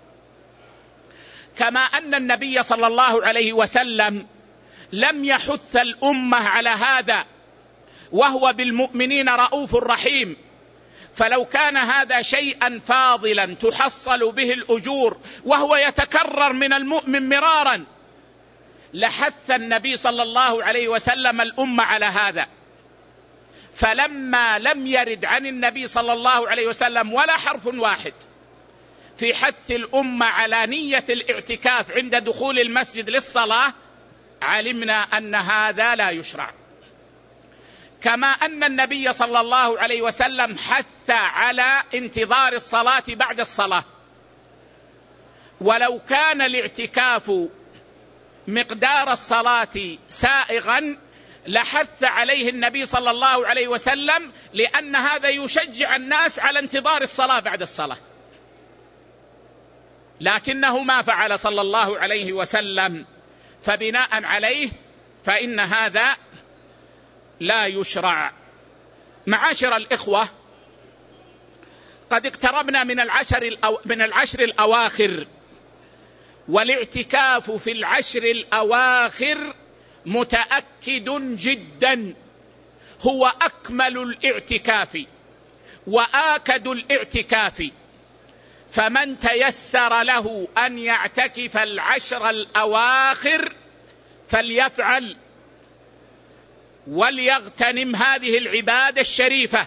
كما أن النبي صلى الله عليه وسلم لم يحث الأمة على هذا، وهو بالمؤمنين رؤوف رحيم، فلو كان هذا شيئا فاضلا تحصل به الأجور وهو يتكرر من المؤمن مرارا لحث النبي صلى الله عليه وسلم الأمة على هذا. فلما لم يرد عن النبي صلى الله عليه وسلم ولا حرف واحد في حث الأمة على نية الاعتكاف عند دخول المسجد للصلاة، علمنا أن هذا لا يشرع. كما أن النبي صلى الله عليه وسلم حث على انتظار الصلاة بعد الصلاة، ولو كان الاعتكاف مقدار الصلاة سائغا لحث عليه النبي صلى الله عليه وسلم، لأن هذا يشجع الناس على انتظار الصلاة بعد الصلاة، لكنه ما فعل صلى الله عليه وسلم. فبناء عليه فإن هذا لا يشرع. معاشر الإخوة، قد اقتربنا من العشر الأو... من العشر الأواخر، والاعتكاف في العشر الأواخر متأكد جدا، هو أكمل الاعتكاف وآكد الاعتكاف. فمن تيسر له أن يعتكف العشر الأواخر فليفعل وليغتنم هذه العبادة الشريفة.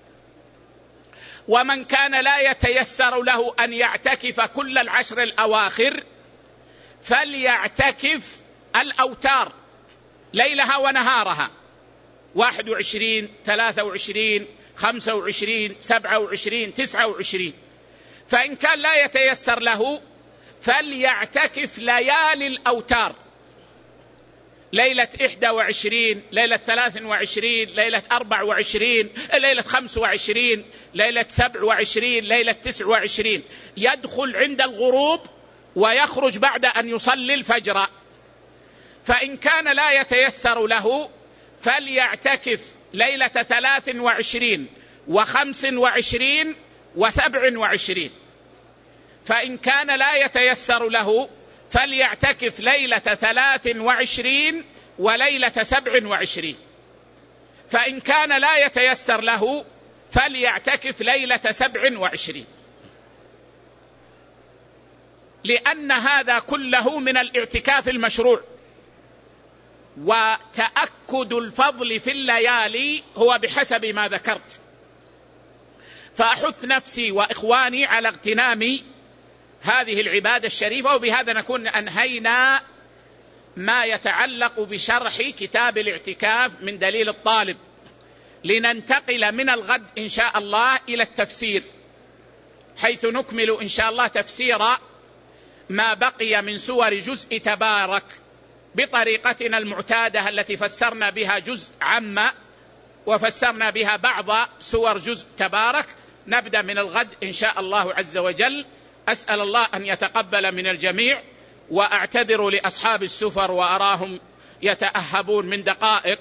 ومن كان لا يتيسر له أن يعتكف كل العشر الأواخر فليعتكف الأوتار ليلها ونهارها، واحد وعشرين، ثلاثة وعشرين، خمسة وعشرين، سبعة وعشرين، تسعة وعشرين. فإن كان لا يتيسر له فليعتكف ليالي الأوتار، ليلة إحدى وعشرين، ليلة ثلاث وعشرين، ليلة أربع وعشرين، ليلة خمس وعشرين، ليلة سبع وعشرين، ليلة تسع وعشرين، يدخل عند الغروب ويخرج بعد أن يصلي الفجر. فإن كان لا يتيسر له فليعتكف ليلة ثلاث وعشرين وخمس وعشرين وسبع وعشرين. فإن كان لا يتيسر له فليعتكف ليلة ثلاث وعشرين وليلة سبع وعشرين. فإن كان لا يتيسر له فليعتكف ليلة سبع وعشرين، لأن هذا كله من الاعتكاف المشروع. وتأكد الفضل في الليالي هو بحسب ما ذكرت، فأحث نفسي وإخواني على اغتنام هذه العبادة الشريفة. وبهذا نكون أنهينا ما يتعلق بشرح كتاب الاعتكاف من دليل الطالب، لننتقل من الغد إن شاء الله إلى التفسير، حيث نكمل إن شاء الله تفسير ما بقي من سور جزء تبارك بطريقتنا المعتادة التي فسرنا بها جزء عامة وفسرنا بها بعض سور جزء تبارك. نبدأ من الغد إن شاء الله عز وجل. أسأل الله أن يتقبل من الجميع، وأعتذر لأصحاب السفر وأراهم يتأهبون من دقائق،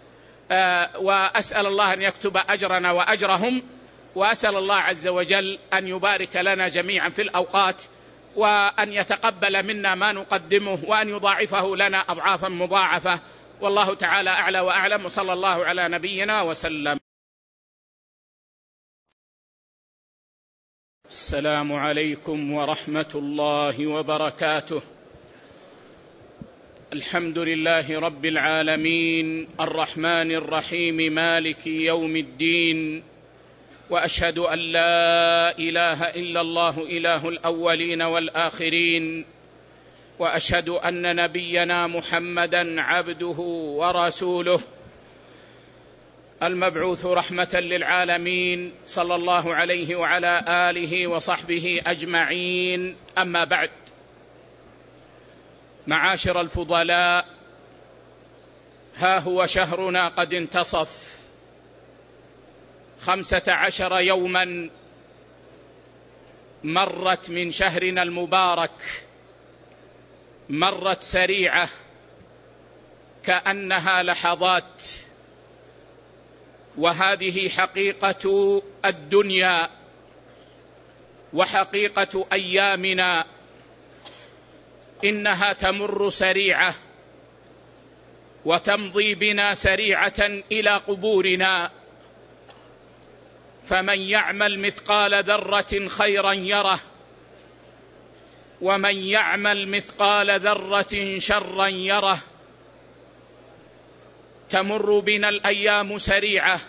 وأسأل الله أن يكتب أجرنا وأجرهم، وأسأل الله عز وجل أن يبارك لنا جميعا في الأوقات، وأن يتقبل منا ما نقدمه، وأن يضاعفه لنا أضعافا مضاعفة. والله تعالى أعلى وأعلم، وصلى الله على نبينا وسلم. السلام عليكم ورحمة الله وبركاته. الحمد لله رب العالمين، الرحمن الرحيم، مالك يوم الدين، وأشهد أن لا إله إلا الله إله الأولين والآخرين، وأشهد أن نبينا محمدا عبده ورسوله المبعوث رحمة للعالمين، صلى الله عليه وعلى آله وصحبه أجمعين. أما بعد، معاشر الفضلاء، ها هو شهرنا قد انتصف، خمسة عشر يوما مرت من شهرنا المبارك، مرت سريعة كأنها لحظات. وهذه حقيقة الدنيا وحقيقة أيامنا، إنها تمر سريعة وتمضي بنا سريعة إلى قبورنا. فمن يعمل مثقال ذرة خيرا يره، ومن يعمل مثقال ذرة شرا يره. تمر بنا الأيام سريعة،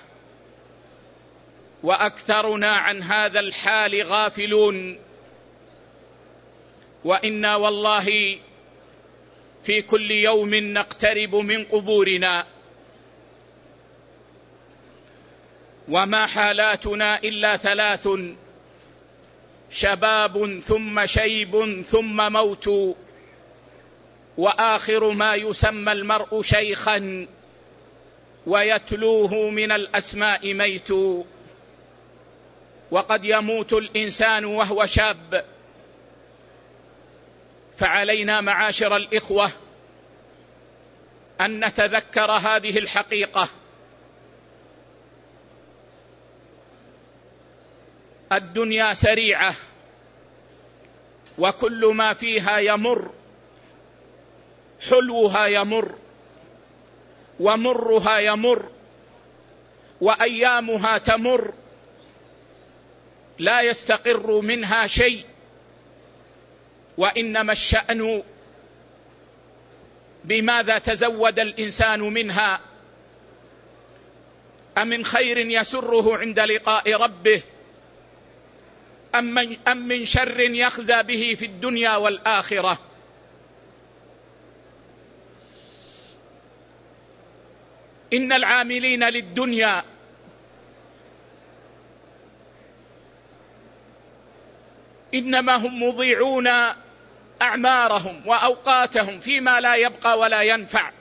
وأكثرنا عن هذا الحال غافلون. وإنا والله في كل يوم نقترب من قبورنا، وما حالاتنا إلا ثلاث: شباب ثم شيب ثم موت، وآخر ما يسمى المرء شيخا ويتلوه من الأسماء ميت. وقد يموت الإنسان وهو شاب. فعلينا معاشر الإخوة أن نتذكر هذه الحقيقة. الدنيا سريعة، وكل ما فيها يمر، حلوها يمر، ومرها يمر، وأيامها تمر، لا يستقر منها شيء. وإنما الشأن بماذا تزود الإنسان منها، أمن خير يسره عند لقاء ربه، أم من, أم من شر يخزى به في الدنيا والآخرة. إن العاملين للدنيا إنما هم مضيعون أعمارهم وأوقاتهم فيما لا يبقى ولا ينفع.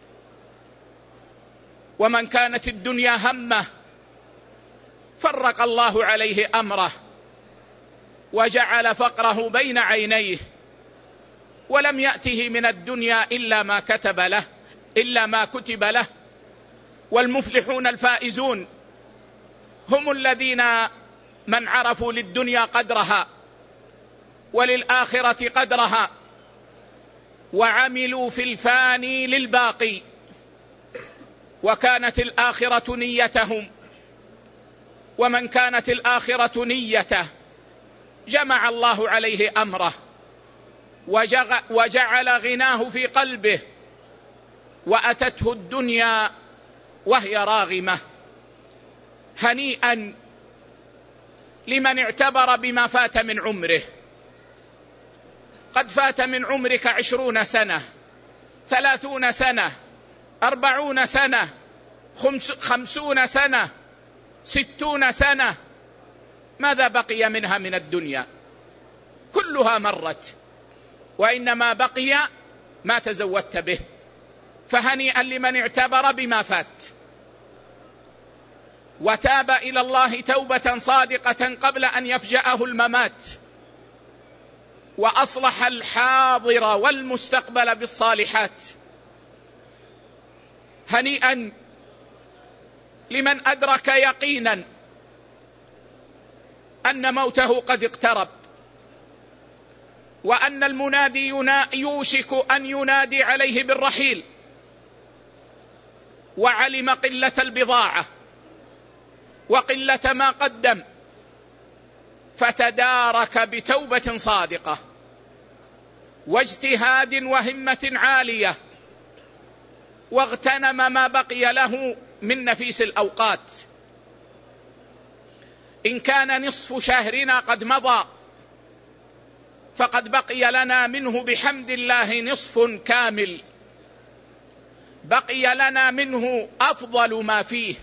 ومن كانت الدنيا همه فرق الله عليه أمره، وجعل فقره بين عينيه، ولم يأته من الدنيا إلا ما كتب له إلا ما كتب له. والمفلحون الفائزون هم الذين من عرفوا للدنيا قدرها وللآخرة قدرها، وعملوا في الفاني للباقي، وكانت الآخرة نيتهم. ومن كانت الآخرة نيته جمع الله عليه أمره وجعل غناه في قلبه، وأتته الدنيا وهي راغمة. هنيئا لمن اعتبر بما فات من عمره. قد فات من عمرك عشرون سنة، ثلاثون سنة، أربعون سنة، خمس خمسون سنة، ستون سنة، ماذا بقي منها من الدنيا؟ كلها مرت، وإنما بقي ما تزودت به. فهنيئا لمن اعتبر بما فات وتاب إلى الله توبة صادقة قبل أن يفجأه الممات، وأصلح الحاضر والمستقبل بالصالحات. هنيئا لمن أدرك يقينا أن موته قد اقترب، وأن المنادي يوشك أن ينادي عليه بالرحيل، وعلم قلة البضاعة وقلة ما قدم، فتدارك بتوبة صادقة واجتهاد وهمة عالية، واغتنم ما بقي له من نفيس الأوقات. إن كان نصف شهرنا قد مضى، فقد بقي لنا منه بحمد الله نصف كامل، بقي لنا منه أفضل ما فيه،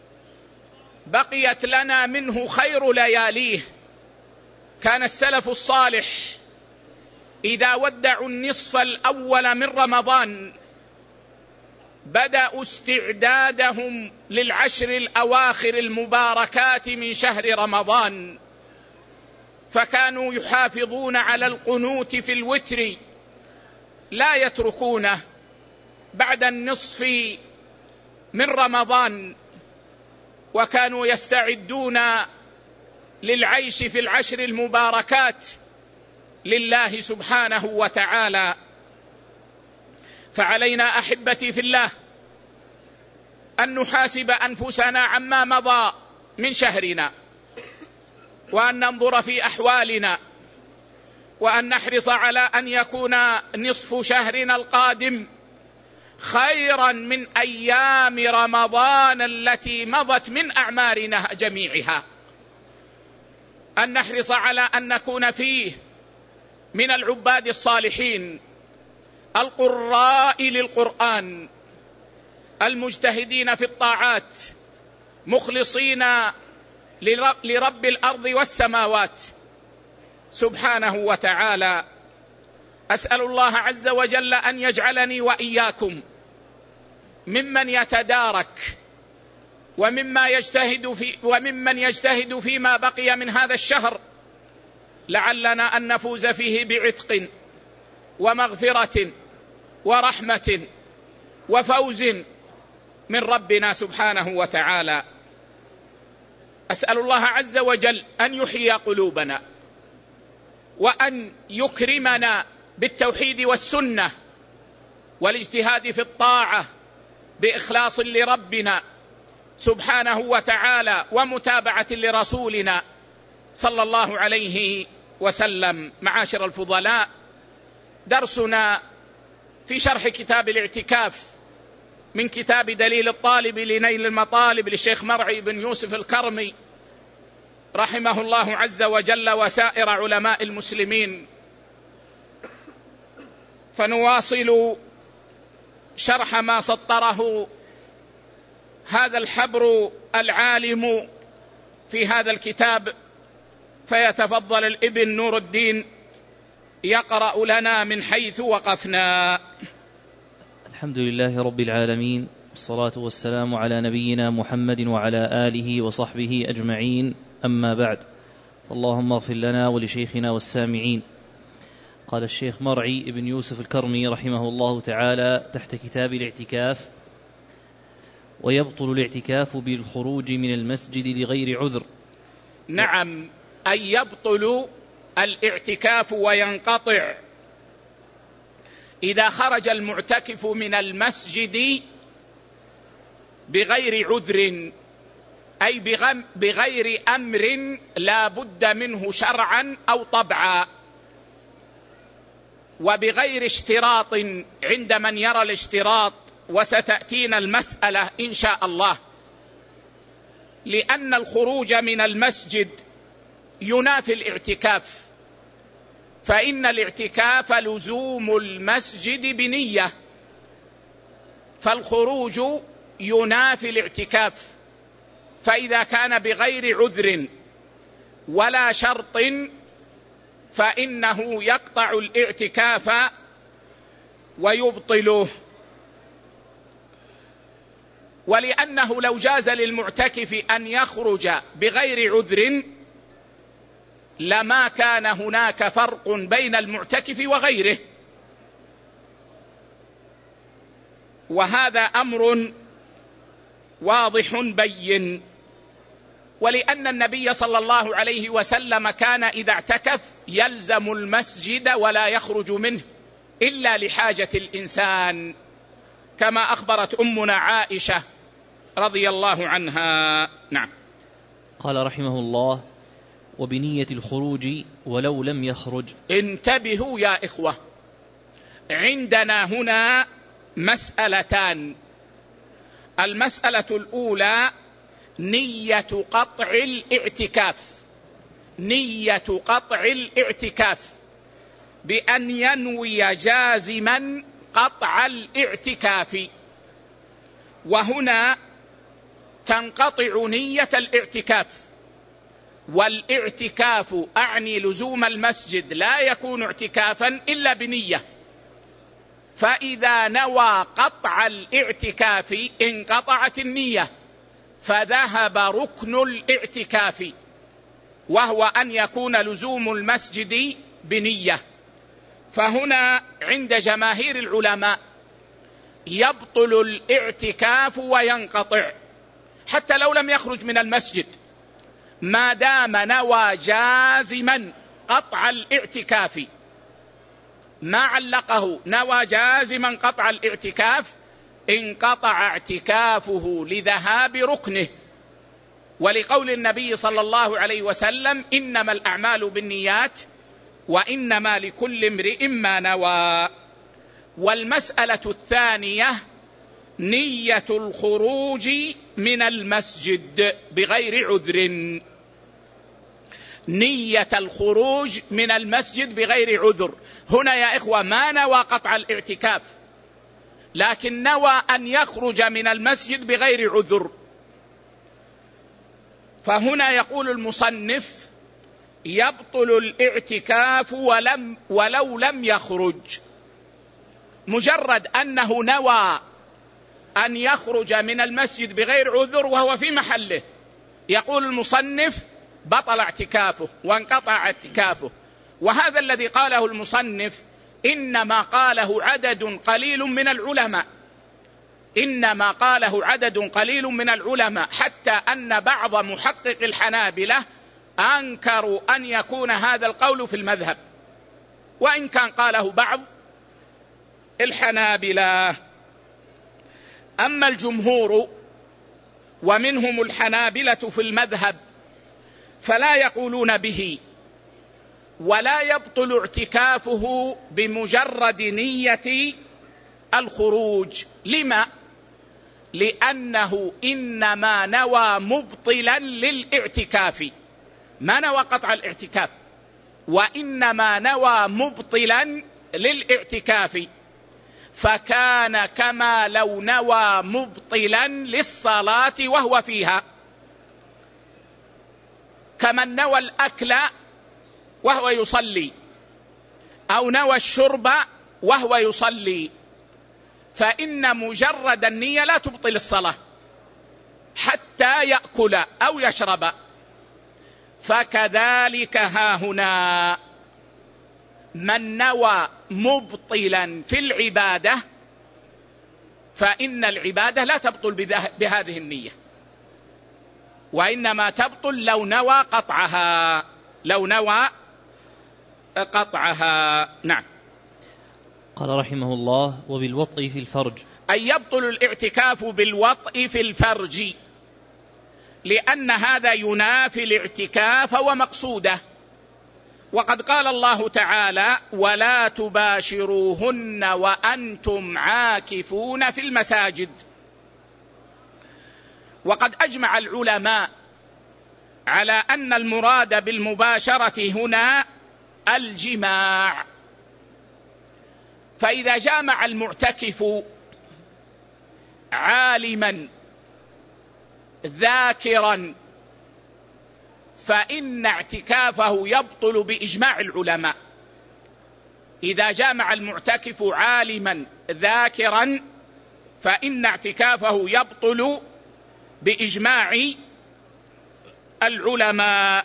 بقيت لنا منه خير لياليه. كان السلف الصالح إذا ودعوا النصف الأول من رمضان بدأوا استعدادهم للعشر الأواخر المباركات من شهر رمضان، فكانوا يحافظون على القنوت في الوتر، لا يتركونه بعد النصف من رمضان، وكانوا يستعدون للعيش في العشر المباركات لله سبحانه وتعالى. فعلينا أحبتي في الله أن نحاسب أنفسنا عما مضى من شهرنا، وأن ننظر في أحوالنا، وأن نحرص على أن يكون نصف شهرنا القادم خيرا من أيام رمضان التي مضت من أعمارنا جميعها، أن نحرص على أن نكون فيه من العباد الصالحين القراء للقرآن، المجتهدين في الطاعات، مخلصين لرب الأرض والسماوات سبحانه وتعالى. أسأل الله عز وجل أن يجعلني وإياكم ممن يتدارك ومما يجتهد في وممن يجتهد فيما بقي من هذا الشهر، لعلنا أن نفوز فيه بعتق ومغفرة ورحمة وفوز من ربنا سبحانه وتعالى. أسأل الله عز وجل أن يحيي قلوبنا، وأن يكرمنا بالتوحيد والسنة والاجتهاد في الطاعة بإخلاص لربنا سبحانه وتعالى ومتابعة لرسولنا صلى الله عليه وسلم. معاشر الفضلاء، درسنا في شرح كتاب الاعتكاف من كتاب دليل الطالب لنيل المطالب للشيخ مرعي بن يوسف الكرمي رحمه الله عز وجل وسائر علماء المسلمين. فنواصل شرح ما سطره هذا الحبر العالم في هذا الكتاب، فيتفضل الابن نور الدين يقرأ لنا من حيث وقفنا. الحمد لله رب العالمين، والصلاة والسلام على نبينا محمد وعلى آله وصحبه أجمعين، أما بعد، اللهم اغفر لنا ولشيخنا والسامعين. قال الشيخ مرعي بن يوسف الكرمي رحمه الله تعالى تحت كتاب الاعتكاف: ويبطل الاعتكاف بالخروج من المسجد لغير عذر. نعم، أي يبطل الاعتكاف وينقطع إذا خرج المعتكف من المسجد بغير عذر، أي بغير أمر لا بد منه شرعا أو طبعا، وبغير اشتراط عند من يرى الاشتراط، وستأتينا المسألة إن شاء الله. لأن الخروج من المسجد ينافي الاعتكاف، فإن الاعتكاف لزوم المسجد بنية، فالخروج ينافي الاعتكاف. فإذا كان بغير عذر ولا شرط فإنه يقطع الاعتكاف ويبطله. ولأنه لو جاز للمعتكف أن يخرج بغير عذر لما كان هناك فرق بين المعتكف وغيره، وهذا أمر واضح بين. ولأن النبي صلى الله عليه وسلم كان إذا اعتكف يلزم المسجد ولا يخرج منه إلا لحاجة الإنسان، كما أخبرت أمنا عائشة رضي الله عنها. نعم. قال رحمه الله: وبنية الخروج ولو لم يخرج. انتبهوا يا إخوة، عندنا هنا مسألتان. المسألة الأولى نية قطع الاعتكاف، نية قطع الاعتكاف بأن ينوي جازما قطع الاعتكاف. وهنا تنقطع نية الاعتكاف، والاعتكاف أعني لزوم المسجد لا يكون اعتكافا إلا بنية، فإذا نوى قطع الاعتكاف انقطعت النية، فذهب ركن الاعتكاف، وهو أن يكون لزوم المسجد بنية. فهنا عند جماهير العلماء يبطل الاعتكاف وينقطع حتى لو لم يخرج من المسجد، ما دام نوى جازما قطع الاعتكاف، ما علقه، نوى جازما قطع الاعتكاف انقطع اعتكافه لذهاب ركنه، ولقول النبي صلى الله عليه وسلم: إنما الأعمال بالنيات وإنما لكل امرئ ما نوى. والمسألة الثانية نية الخروج من المسجد بغير عذر، نية الخروج من المسجد بغير عذر. هنا يا إخوة ما نوى قطع الاعتكاف، لكن نوى أن يخرج من المسجد بغير عذر. فهنا يقول المصنف: يبطل الاعتكاف ولم ولو لم يخرج. مجرد أنه نوى أن يخرج من المسجد بغير عذر وهو في محله، يقول المصنف: بطل اعتكافه وانقطع اعتكافه. وهذا الذي قاله المصنف إنما قاله عدد قليل من العلماء، إنما قاله عدد قليل من العلماء، حتى أن بعض محقق الحنابلة أنكروا أن يكون هذا القول في المذهب، وإن كان قاله بعض الحنابلة. أما الجمهور ومنهم الحنابلة في المذهب فلا يقولون به، ولا يبطل اعتكافه بمجرد نية الخروج. لما؟ لأنه إنما نوى مبطلا للاعتكاف، ما نوى قطع الاعتكاف، وإنما نوى مبطلا للاعتكاف، فكان كما لو نوى مبطلا للصلاة وهو فيها، كمن نوى الأكل وهو يصلي، أو نوى الشرب وهو يصلي، فإن مجرد النية لا تبطل الصلاة حتى يأكل أو يشرب. فكذلك ها هنا من نوى مبطلا في العبادة فإن العبادة لا تبطل بهذه النية، وإنما تبطل لو نوى قطعها، لو نوى قطعها. نعم. قال رحمه الله: وبالوطء في الفرج. أي يبطل الاعتكاف بالوطء في الفرج، لأن هذا ينافي الاعتكاف ومقصوده. وقد قال الله تعالى: ولا تباشروهن وأنتم عاكفون في المساجد. وقد أجمع العلماء على أن المراد بالمباشرة هنا الجماع. فإذا جامع المعتكف عالما ذاكرا فإن اعتكافه يبطل بإجماع العلماء. إذا جامع المعتكف عالما ذاكرا فإن اعتكافه يبطل بإجماع العلماء.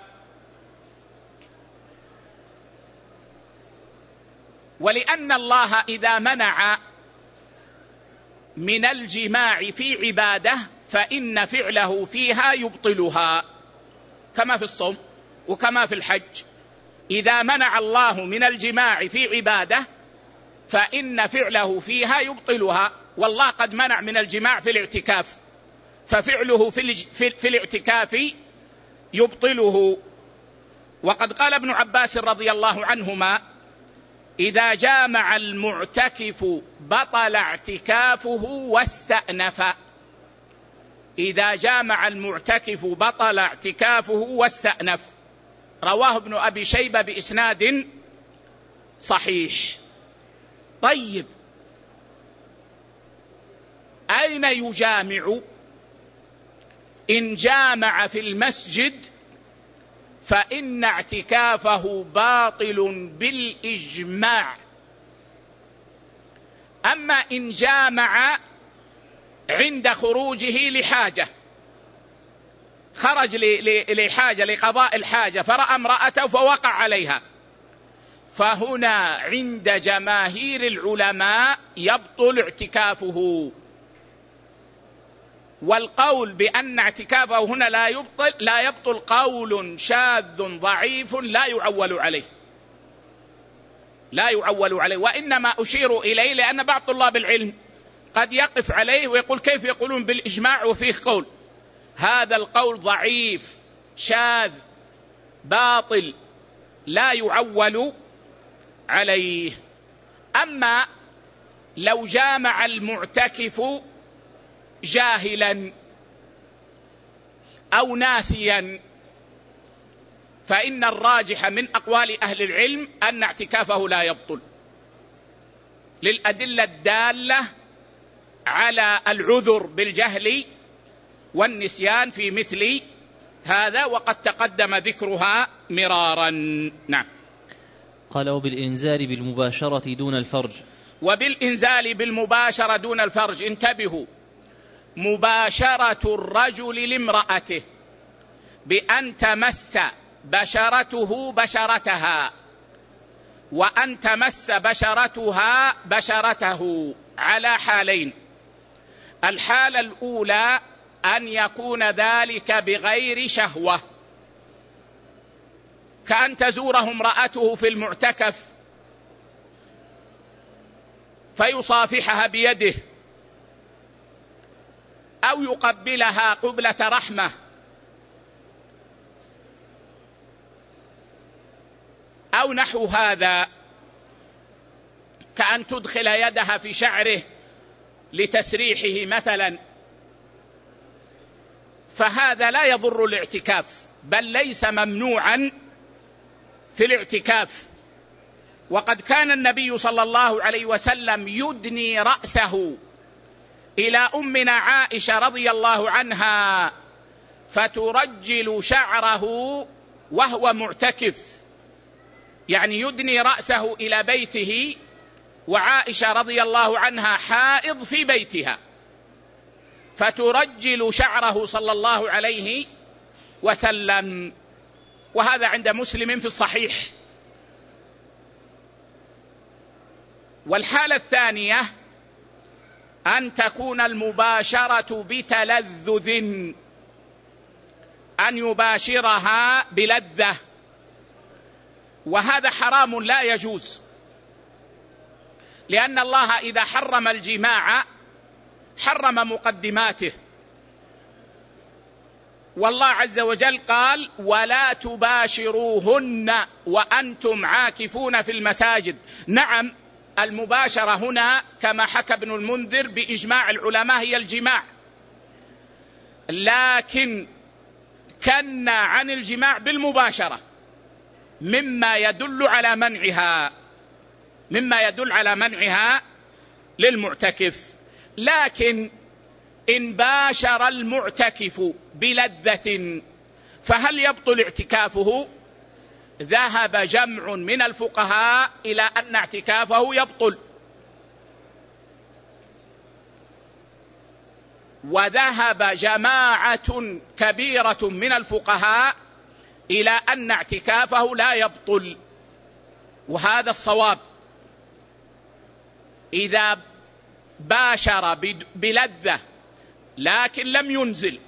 ولأن الله إذا منع من الجماع في عبادة فإن فعله فيها يبطلها، كما في الصوم وكما في الحج. إذا منع الله من الجماع في عبادة فإن فعله فيها يبطلها. والله قد منع من الجماع في الاعتكاف ففعله في, في, في الاعتكاف يبطله. وقد قال ابن عباس رضي الله عنهما: إذا جامع المعتكف بطل اعتكافه واستأنف. إذا جامع المعتكف بطل اعتكافه واستأنف. رواه ابن أبي شيبة بإسناد صحيح. طيب، أين يجامع؟ إن جامع في المسجد فإن اعتكافه باطل بالإجماع. أما إن جامع عند خروجه لحاجة، خرج لحاجة لقضاء الحاجة فرأى امرأته فوقع عليها، فهنا عند جماهير العلماء يبطل اعتكافه. والقول بأن اعتكافه هنا لا يبطل لا يبطل قول شاذ ضعيف لا يعول عليه لا يعول عليه وإنما أشير إليه لأن بعض طلاب العلم قد يقف عليه ويقول: كيف يقولون بالإجماع وفيه قول؟ هذا القول ضعيف شاذ باطل لا يعول عليه. أما لو جامع المعتكف جاهلا أو ناسيا فإن الراجح من أقوال أهل العلم أن اعتكافه لا يبطل، للأدلة الدالة على العذر بالجهل والنسيان في مثل هذا، وقد تقدم ذكرها مرارا. نعم. قال: وبالإنزال بالمباشرة دون الفرج. وبالإنزال بالمباشرة دون الفرج. انتبهوا، مباشرة الرجل لامرأته بأن تمس بشرته بشرتها وأن تمس بشرتها بشرته على حالين. الحالة الأولى أن يكون ذلك بغير شهوة، كأن تزوره امرأته في المعتكف فيصافحها بيده أو يقبلها قبلة رحمة أو نحو هذا، كأن تدخل يدها في شعره لتسريحه مثلا، فهذا لا يضر الاعتكاف بل ليس ممنوعا في الاعتكاف. وقد كان النبي صلى الله عليه وسلم يدني رأسه إلى أمنا عائشة رضي الله عنها فترجل شعره وهو معتكف، يعني يدني رأسه إلى بيته وعائشة رضي الله عنها حائض في بيتها، فترجل شعره صلى الله عليه وسلم، وهذا عند مسلم في الصحيح. والحالة الثانية أن تكون المباشرة بتلذذ، أن يباشرها بلذة، وهذا حرام لا يجوز، لأن الله إذا حرم الجماع حرم مقدماته، والله عز وجل قال ولا تباشروهن وأنتم عاكفون في المساجد. نعم، المباشرة هنا كما حكى ابن المنذر بإجماع العلماء هي الجماع، لكن كنا عن الجماع بالمباشرة مما يدل على منعها مما يدل على منعها للمعتكف. لكن إن باشر المعتكف بلذة فهل يبطل اعتكافه؟ ذهب جمع من الفقهاء إلى أن اعتكافه يبطل، وذهب جماعة كبيرة من الفقهاء إلى أن اعتكافه لا يبطل، وهذا الصواب. إذا باشر بلذة لكن لم ينزل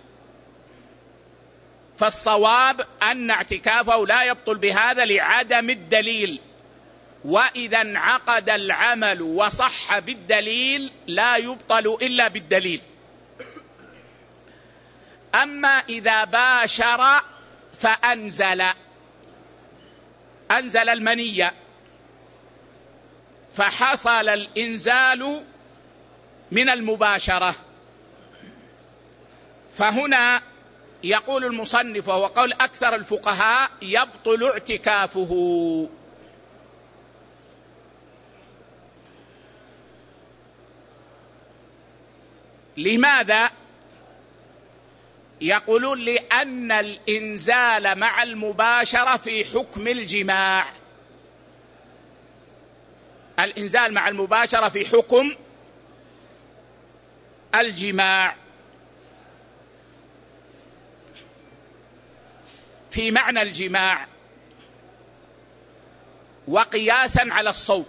فالصواب أن اعتكافه لا يبطل بهذا لعدم الدليل، وإذا انعقد العمل وصح بالدليل لا يبطل إلا بالدليل. أما إذا باشر فأنزل أنزل المنية فحصل الإنزال من المباشرة، فهنا يقول المصنف وهو قول أكثر الفقهاء يبطل اعتكافه. لماذا؟ يقولون لأن الإنزال مع المباشرة في حكم الجماع. الإنزال مع المباشرة في حكم الجماع، في معنى الجماع، وقياسا على الصوم،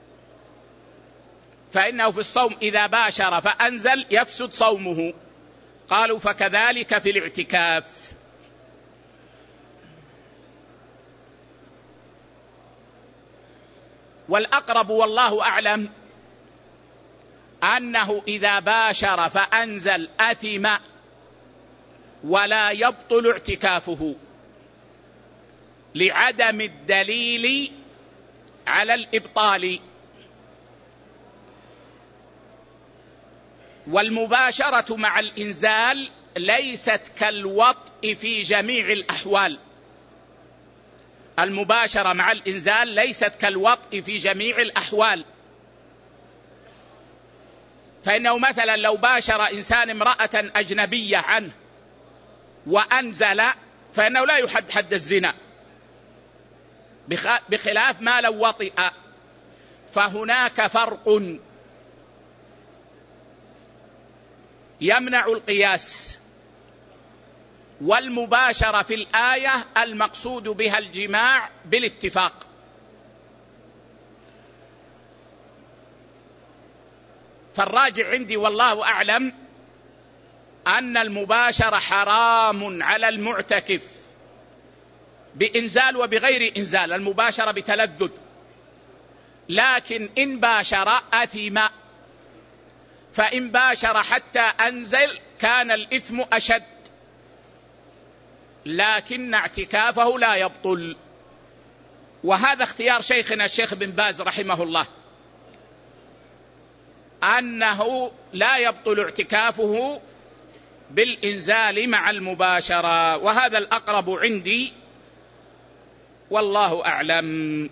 فإنه في الصوم إذا باشر فأنزل يفسد صومه. قالوا فكذلك في الاعتكاف. والأقرب والله أعلم أنه إذا باشر فأنزل أثم ولا يبطل اعتكافه لعدم الدليل على الإبطال. والمباشرة مع الإنزال ليست كالوطء في جميع الأحوال. المباشرة مع الإنزال ليست كالوطء في جميع الأحوال، فإنه مثلا لو باشر إنسان امرأة أجنبية عنه وأنزل فإنه لا يحد حد الزنا، بخلاف ما لو وطئ. فهناك فرق يمنع القياس. والمباشرة في الآية المقصود بها الجماع بالاتفاق. فالراجع عندي والله أعلم أن المباشرة حرام على المعتكف بإنزال وبغير إنزال، المباشرة بتلذذ، لكن إن باشر أثم، فإن باشر حتى أنزل كان الإثم أشد، لكن اعتكافه لا يبطل. وهذا اختيار شيخنا الشيخ بن باز رحمه الله، أنه لا يبطل اعتكافه بالإنزال مع المباشرة، وهذا الأقرب عندي والله أعلم.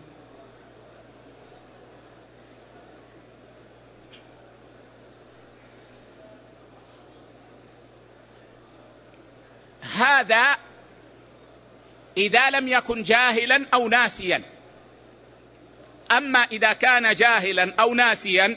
هذا إذا لم يكن جاهلا أو ناسيا. أما إذا كان جاهلا أو ناسيا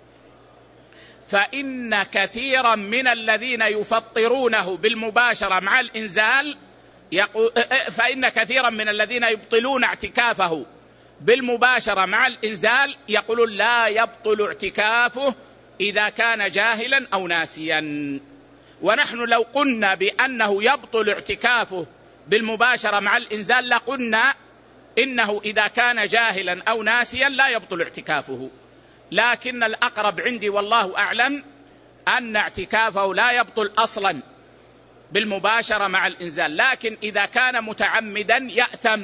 فإن كثيرا من الذين يفطرونه بالمباشرة مع الإنزال يقول فإن كثيرا من الذين يبطلون اعتكافه بالمباشرة مع الإنزال يقولون لا يبطل اعتكافه إذا كان جاهلا أو ناسيا. ونحن لو قلنا بأنه يبطل اعتكافه بالمباشرة مع الإنزال لقلنا إنه إذا كان جاهلا أو ناسيا لا يبطل اعتكافه، لكن الأقرب عندي والله أعلم أن اعتكافه لا يبطل أصلا بالمباشرة مع الإنزال، لكن إذا كان متعمدا يأثم،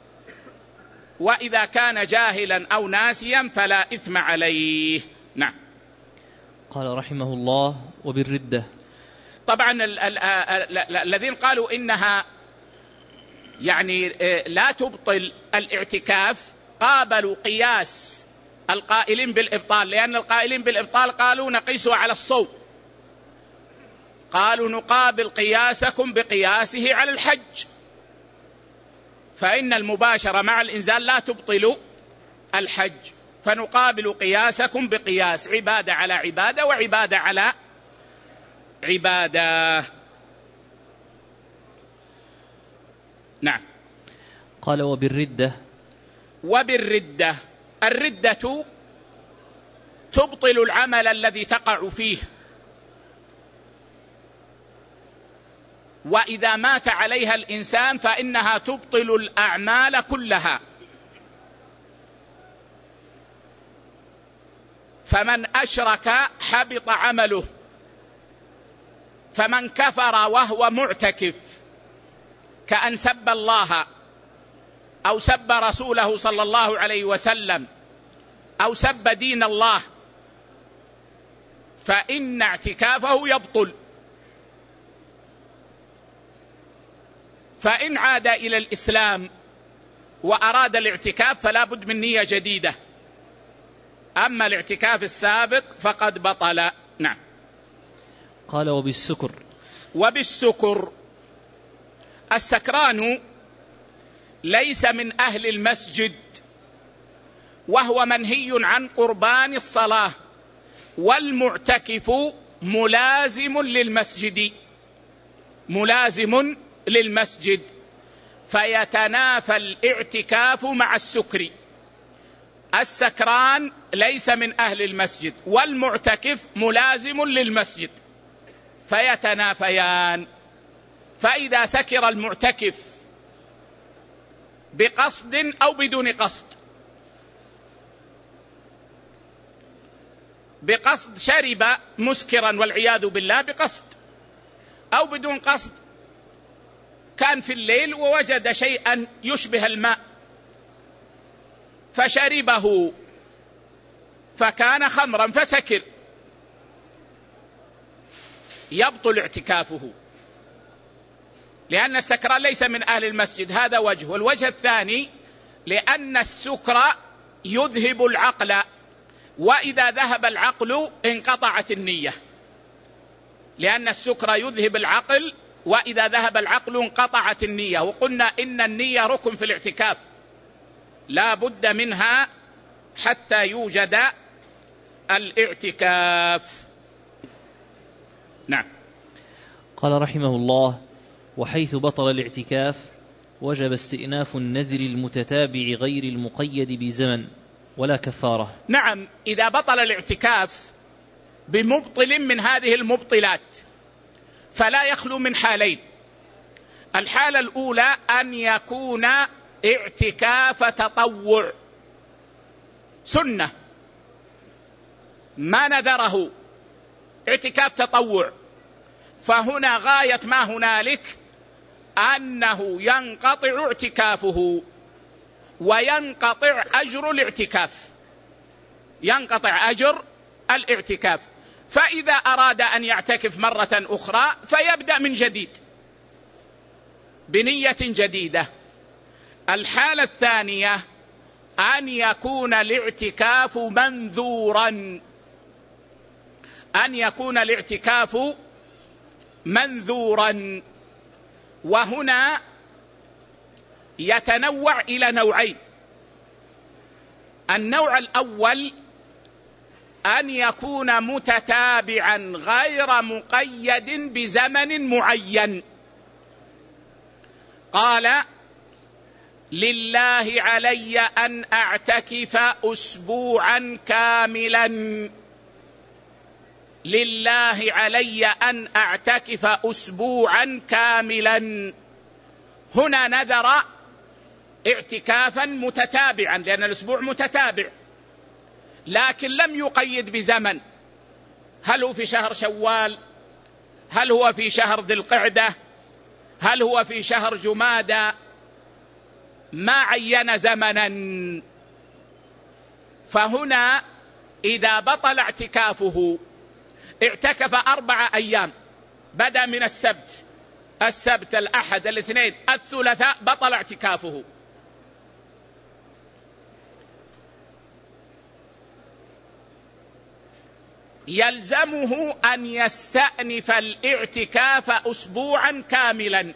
وإذا كان جاهلا أو ناسيا فلا إثم عليه. نعم. قال رحمه الله: وبالردة. طبعا الذين قالوا إنها يعني لا تبطل الاعتكاف قابلوا قياس القائلين بالإبطال، لأن القائلين بالإبطال قالوا نقيسه على الصوم، قالوا نقابل قياسكم بقياسه على الحج، فإن المباشرة مع الإنزال لا تبطل الحج، فنقابل قياسكم بقياس، عبادة على عبادة وعبادة على عبادة. نعم. قال: وبالردة. وبالردة، الردة تبطل العمل الذي تقع فيه، وإذا مات عليها الإنسان فإنها تبطل الأعمال كلها. فمن أشرك حبط عمله، فمن كفر وهو معتكف كأن سب الله أو سب رسوله صلى الله عليه وسلم أو سب دين الله فإن اعتكافه يبطل. فإن عاد إلى الإسلام وأراد الاعتكاف فلا بد من نية جديدة، أما الاعتكاف السابق فقد بطل. نعم. قال: وبالسكر. وبالسكر، السكران ليس من أهل المسجد، وهو منهي عن قربان الصلاة، والمعتكف ملازم للمسجد، ملازم للمسجد، فيتنافى الاعتكاف مع السكر. السكران ليس من أهل المسجد، والمعتكف ملازم للمسجد، فيتنافيان. فإذا سكر المعتكف بقصد أو بدون قصد، بقصد شرب مسكرا والعياذ بالله بقصد، أو بدون قصد كان في الليل ووجد شيئا يشبه الماء فشربه فكان خمرا فسكر، يبطل اعتكافه، لأن السكران ليس من أهل المسجد. هذا وجه. والوجه الثاني لأن السكر يذهب العقل، وإذا ذهب العقل انقطعت النية، لأن السكر يذهب العقل، وإذا ذهب العقل انقطعت النية. وقلنا إن النية ركن في الاعتكاف لا بد منها حتى يوجد الاعتكاف. نعم. قال رحمه الله: وحيث بطل الاعتكاف وجب استئناف النذر المتتابع غير المقيد بزمن ولا كفارة. نعم، إذا بطل الاعتكاف بمبطل من هذه المبطلات فلا يخلو من حالين. الحالة الأولى أن يكون اعتكاف تطوع سنة، ما نذره، اعتكاف تطوع، فهنا غاية ما هنالك أنه ينقطع اعتكافه وينقطع أجر الاعتكاف، ينقطع أجر الاعتكاف. فإذا أراد أن يعتكف مرة أخرى فيبدأ من جديد بنية جديدة. الحالة الثانية أن يكون الاعتكاف منذورا، أن يكون الاعتكاف منذورا، وهنا يتنوع إلى نوعين. النوع الأول أن يكون متتابعا غير مقيد بزمن معين. قال: لله علي أن أعتكف أسبوعا كاملا، لله علي أن أعتكف أسبوعا كاملا. هنا نذر اعتكافا متتابعا لأن الأسبوع متتابع، لكن لم يقيد بزمن، هل هو في شهر شوال هل هو في شهر ذي القعدة؟ هل هو في شهر جمادى؟ ما عين زمنا. فهنا إذا بطل اعتكافه اعتكف أربع أيام، بدأ من السبت، السبت الأحد الاثنين الثلاثاء، بطل اعتكافه. يلزمه أن يستأنف الاعتكاف أسبوعا كاملا،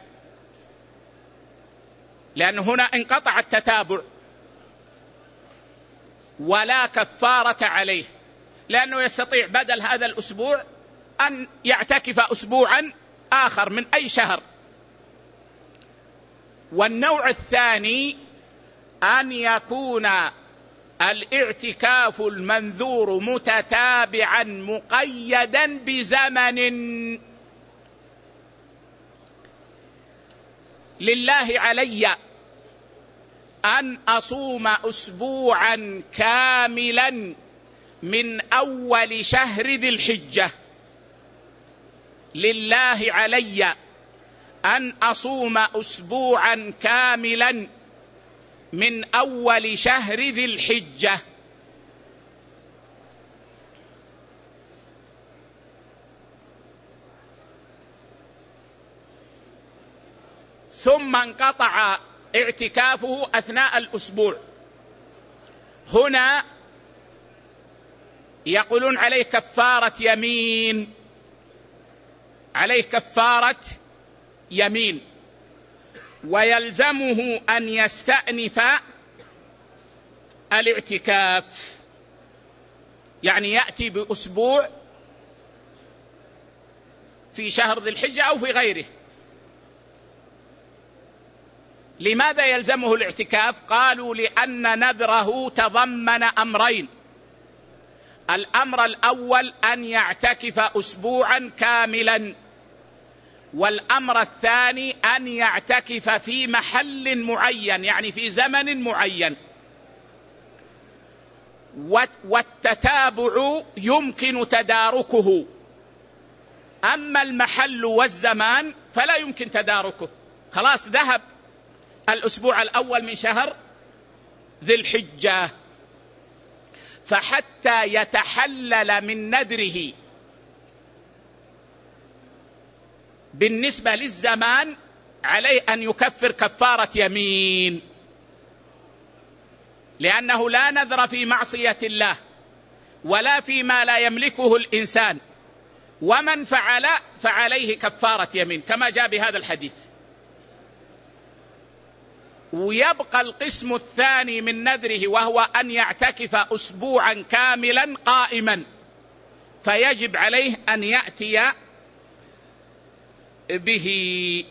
لأن هنا انقطع التتابع ولا كفارة عليه، لأنه يستطيع بدل هذا الأسبوع أن يعتكف أسبوعا آخر من أي شهر. والنوع الثاني أن يكون الاعتكاف المنذور متتابعا مقيدا بزمن. لله علي أن أصوم أسبوعا كاملا من أول شهر ذي الحجة، لله علي أن أصوم أسبوعا كاملا من أول شهر ذي الحجة. ثم انقطع اعتكافه أثناء الأسبوع، هنا يقولون عليه كفارة يمين، عليه كفارة يمين، ويلزمه أن يستأنف الاعتكاف، يعني يأتي بأسبوع في شهر ذي الحجة أو في غيره. لماذا يلزمه الاعتكاف؟ قالوا لأن نذره تضمن أمرين: الأمر الأول أن يعتكف أسبوعا كاملا، والأمر الثاني أن يعتكف في محل معين، يعني في زمن معين. والتتابع يمكن تداركه، أما المحل والزمان فلا يمكن تداركه، خلاص ذهب الأسبوع الأول من شهر ذي الحجة. فحتى يتحلل من نذره بالنسبة للزمان عليه أن يكفر كفارة يمين، لأنه لا نذر في معصية الله ولا فيما لا يملكه الإنسان، ومن فعل فعليه كفارة يمين كما جاء بهذا الحديث. ويبقى القسم الثاني من نذره وهو أن يعتكف أسبوعا كاملا قائما، فيجب عليه أن يأتي به.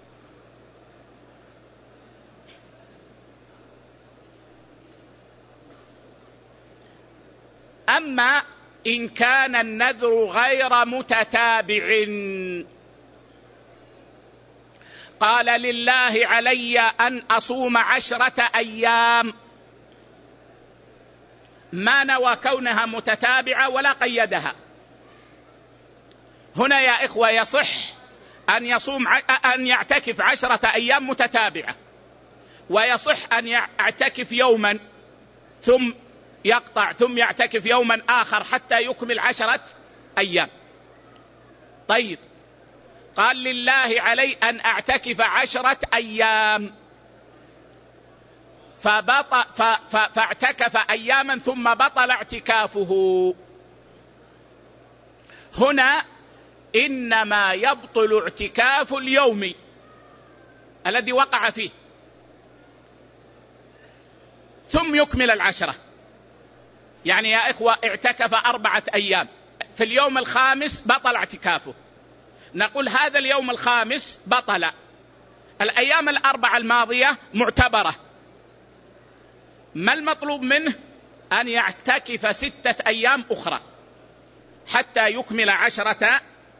أما إن كان النذر غير متتابع، قال لله علي أن أصوم عشرة أيام، ما نوى كونها متتابعة ولا قيدها. هنا يا إخوة يصح أن يصوم أن يعتكف عشرة أيام متتابعة، ويصح أن يعتكف يوما ثم يقطع ثم يعتكف يوما آخر حتى يكمل عشرة أيام. طيب، قال لله علي أن أعتكف عشرة أيام، فبطل فاعتكف أياما ثم بطل اعتكافه. هنا إنما يبطل اعتكاف اليوم الذي وقع فيه ثم يكمل العشرة. يعني يا إخوة اعتكف أربعة أيام، في اليوم الخامس بطل اعتكافه، نقول هذا اليوم الخامس بطل، الأيام الأربعة الماضية معتبرة. ما المطلوب منه؟ أن يعتكف ستة أيام أخرى حتى يكمل عشرة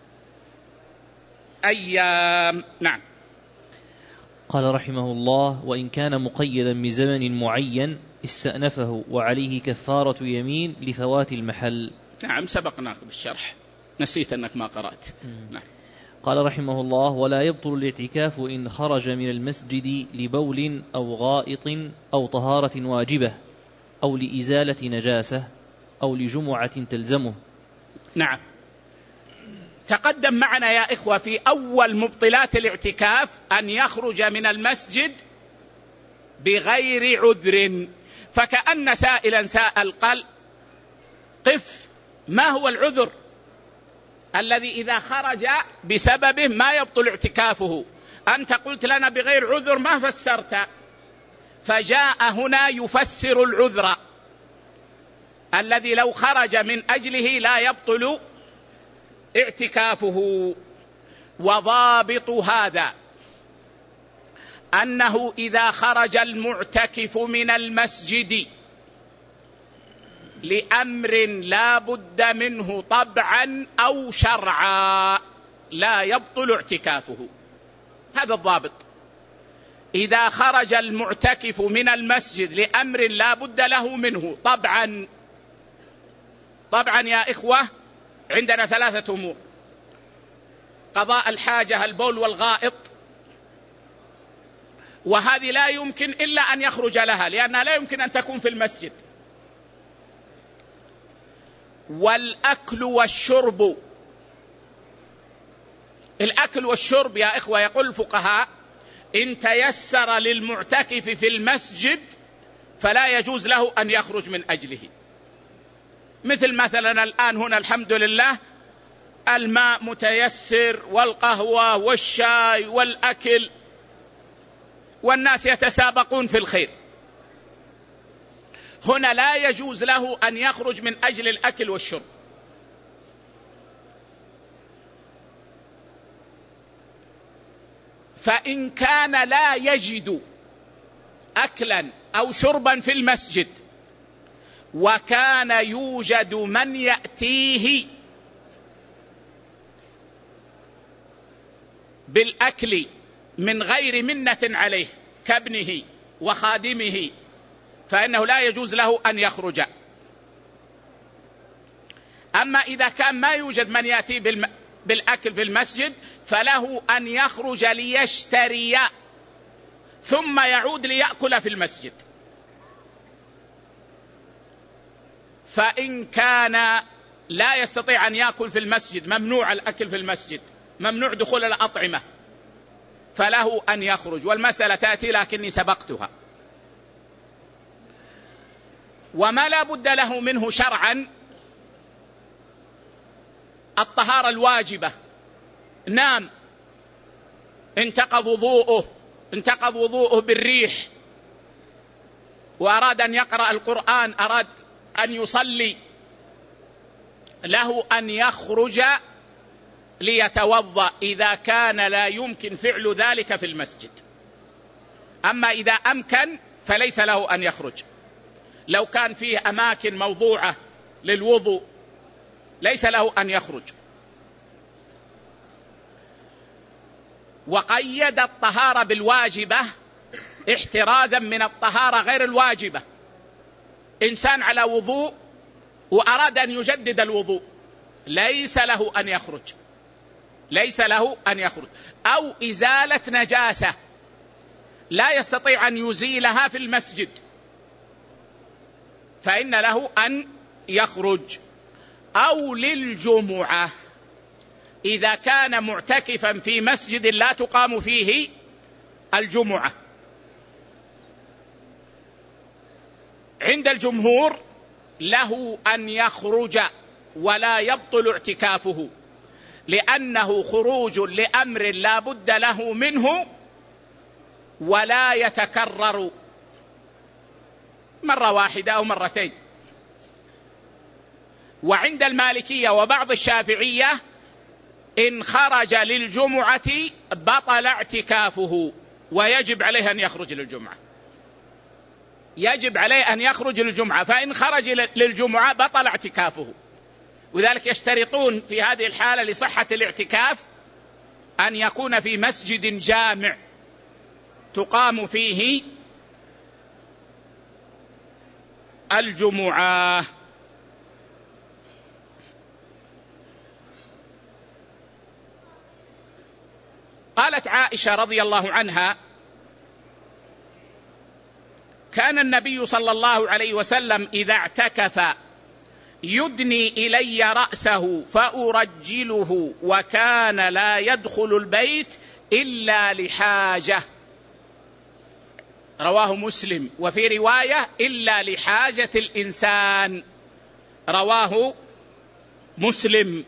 أيام. نعم. قال رحمه الله: وإن كان مقيدا بزمن معين استأنفه وعليه كفارة يمين لفوات المحل. نعم، سبقناك بالشرح، نسيت أنك ما قرأت. نعم. قال رحمه الله: ولا يبطل الاعتكاف إن خرج من المسجد لبول أو غائط أو طهارة واجبة أو لإزالة نجاسة أو لجمعة تلزمه. نعم، تقدم معنا يا إخوة في أول مبطلات الاعتكاف أن يخرج من المسجد بغير عذر، فكأن سائلا سأل قال: قف، ما هو العذر الذي إذا خرج بسببه ما يبطل اعتكافه؟ أنت قلت لنا بغير عذر، ما فسرت. فجاء هنا يفسر العذر الذي لو خرج من أجله لا يبطل اعتكافه. وضابط هذا أنه إذا خرج المعتكف من المسجد لأمر لا بد منه طبعا أو شرعا لا يبطل اعتكافه. هذا الضابط. إذا خرج المعتكف من المسجد لأمر لا بد له منه طبعا. طبعا يا إخوة عندنا ثلاثة أمور: قضاء الحاجة، البول والغائط، وهذه لا يمكن إلا أن يخرج لها لأنها لا يمكن أن تكون في المسجد. والأكل والشرب. الأكل والشرب يا إخوة يقول الفقهاء: إن تيسر للمعتكف في المسجد فلا يجوز له أن يخرج من أجله. مثل مثلا الآن هنا الحمد لله الماء متيسر والقهوة والشاي والأكل والناس يتسابقون في الخير، هنا لا يجوز له أن يخرج من أجل الأكل والشرب. فإن كان لا يجد أكلا أو شربا في المسجد وكان يوجد من يأتيه بالأكل من غير منة عليه كابنه وخادمه فإنه لا يجوز له أن يخرج. أما إذا كان ما يوجد من يأتي بالأكل في المسجد فله أن يخرج ليشتري ثم يعود ليأكل في المسجد. فإن كان لا يستطيع أن يأكل في المسجد، ممنوع الأكل في المسجد، ممنوع دخول الأطعمة، فله أن يخرج. والمسألة تأتي لكني سبقتها. وما لا بد له منه شرعا الطهارة الواجبة. نام انتقض وضوءه انتقض وضوءه بالريح وأراد أن يقرأ القرآن، أراد أن يصلي، له أن يخرج ليتوضأ إذا كان لا يمكن فعل ذلك في المسجد. أما إذا أمكن فليس له أن يخرج. لو كان فيه أماكن موضوعة للوضوء ليس له أن يخرج. وقيد الطهارة بالواجبة احترازا من الطهارة غير الواجبة. إنسان على وضوء وأراد أن يجدد الوضوء ليس له أن يخرج، ليس له أن يخرج. أو إزالة نجاسة لا يستطيع أن يزيلها في المسجد فإن له أن يخرج. أو للجمعة إذا كان معتكفا في مسجد لا تقام فيه الجمعة. عند الجمهور له أن يخرج ولا يبطل اعتكافه لأنه خروج لأمر لا بد له منه ولا يتكرر مرة واحدة أو مرتين. وعند المالكية وبعض الشافعية إن خرج للجمعة بطل اعتكافه ويجب عليه أن يخرج للجمعة، يجب عليه أن يخرج للجمعة. فإن خرج للجمعة بطل اعتكافه. وذلك يشترطون في هذه الحالة لصحة الاعتكاف أن يكون في مسجد جامع تقام فيه الجمعة. قالت عائشة رضي الله عنها: كان النبي صلى الله عليه وسلم إذا اعتكف يدني إلي رأسه فأرجله، وكان لا يدخل البيت إلا لحاجة. رواه مسلم. وفي رواية: إلا لحاجة الإنسان. رواه مسلم.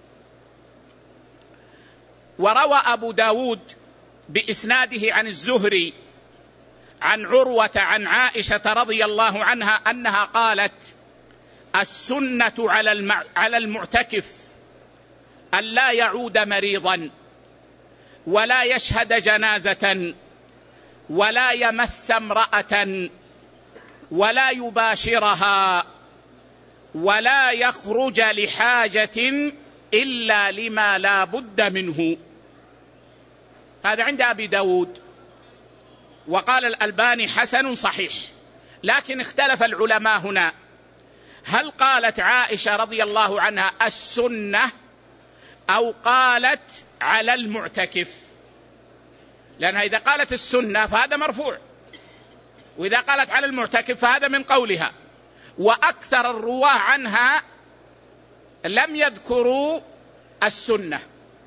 وروى أبو داود بإسناده عن الزهري عن عروة عن عائشة رضي الله عنها أنها قالت: السنة على المعتكف أن لا يعود مريضا، ولا يشهد جنازة، ولا يمس امرأة، ولا يباشرها، ولا يخرج لحاجة إلا لما لا بد منه. هذا عند أبي داود، وقال الألباني حسن صحيح. لكن اختلف العلماء هنا، هل قالت عائشة رضي الله عنها السنة أو قالت على المعتكف؟ لأنها إذا قالت السنة فهذا مرفوع، وإذا قالت على المعتكف فهذا من قولها. وأكثر الرواة عنها لم يذكروا السنة،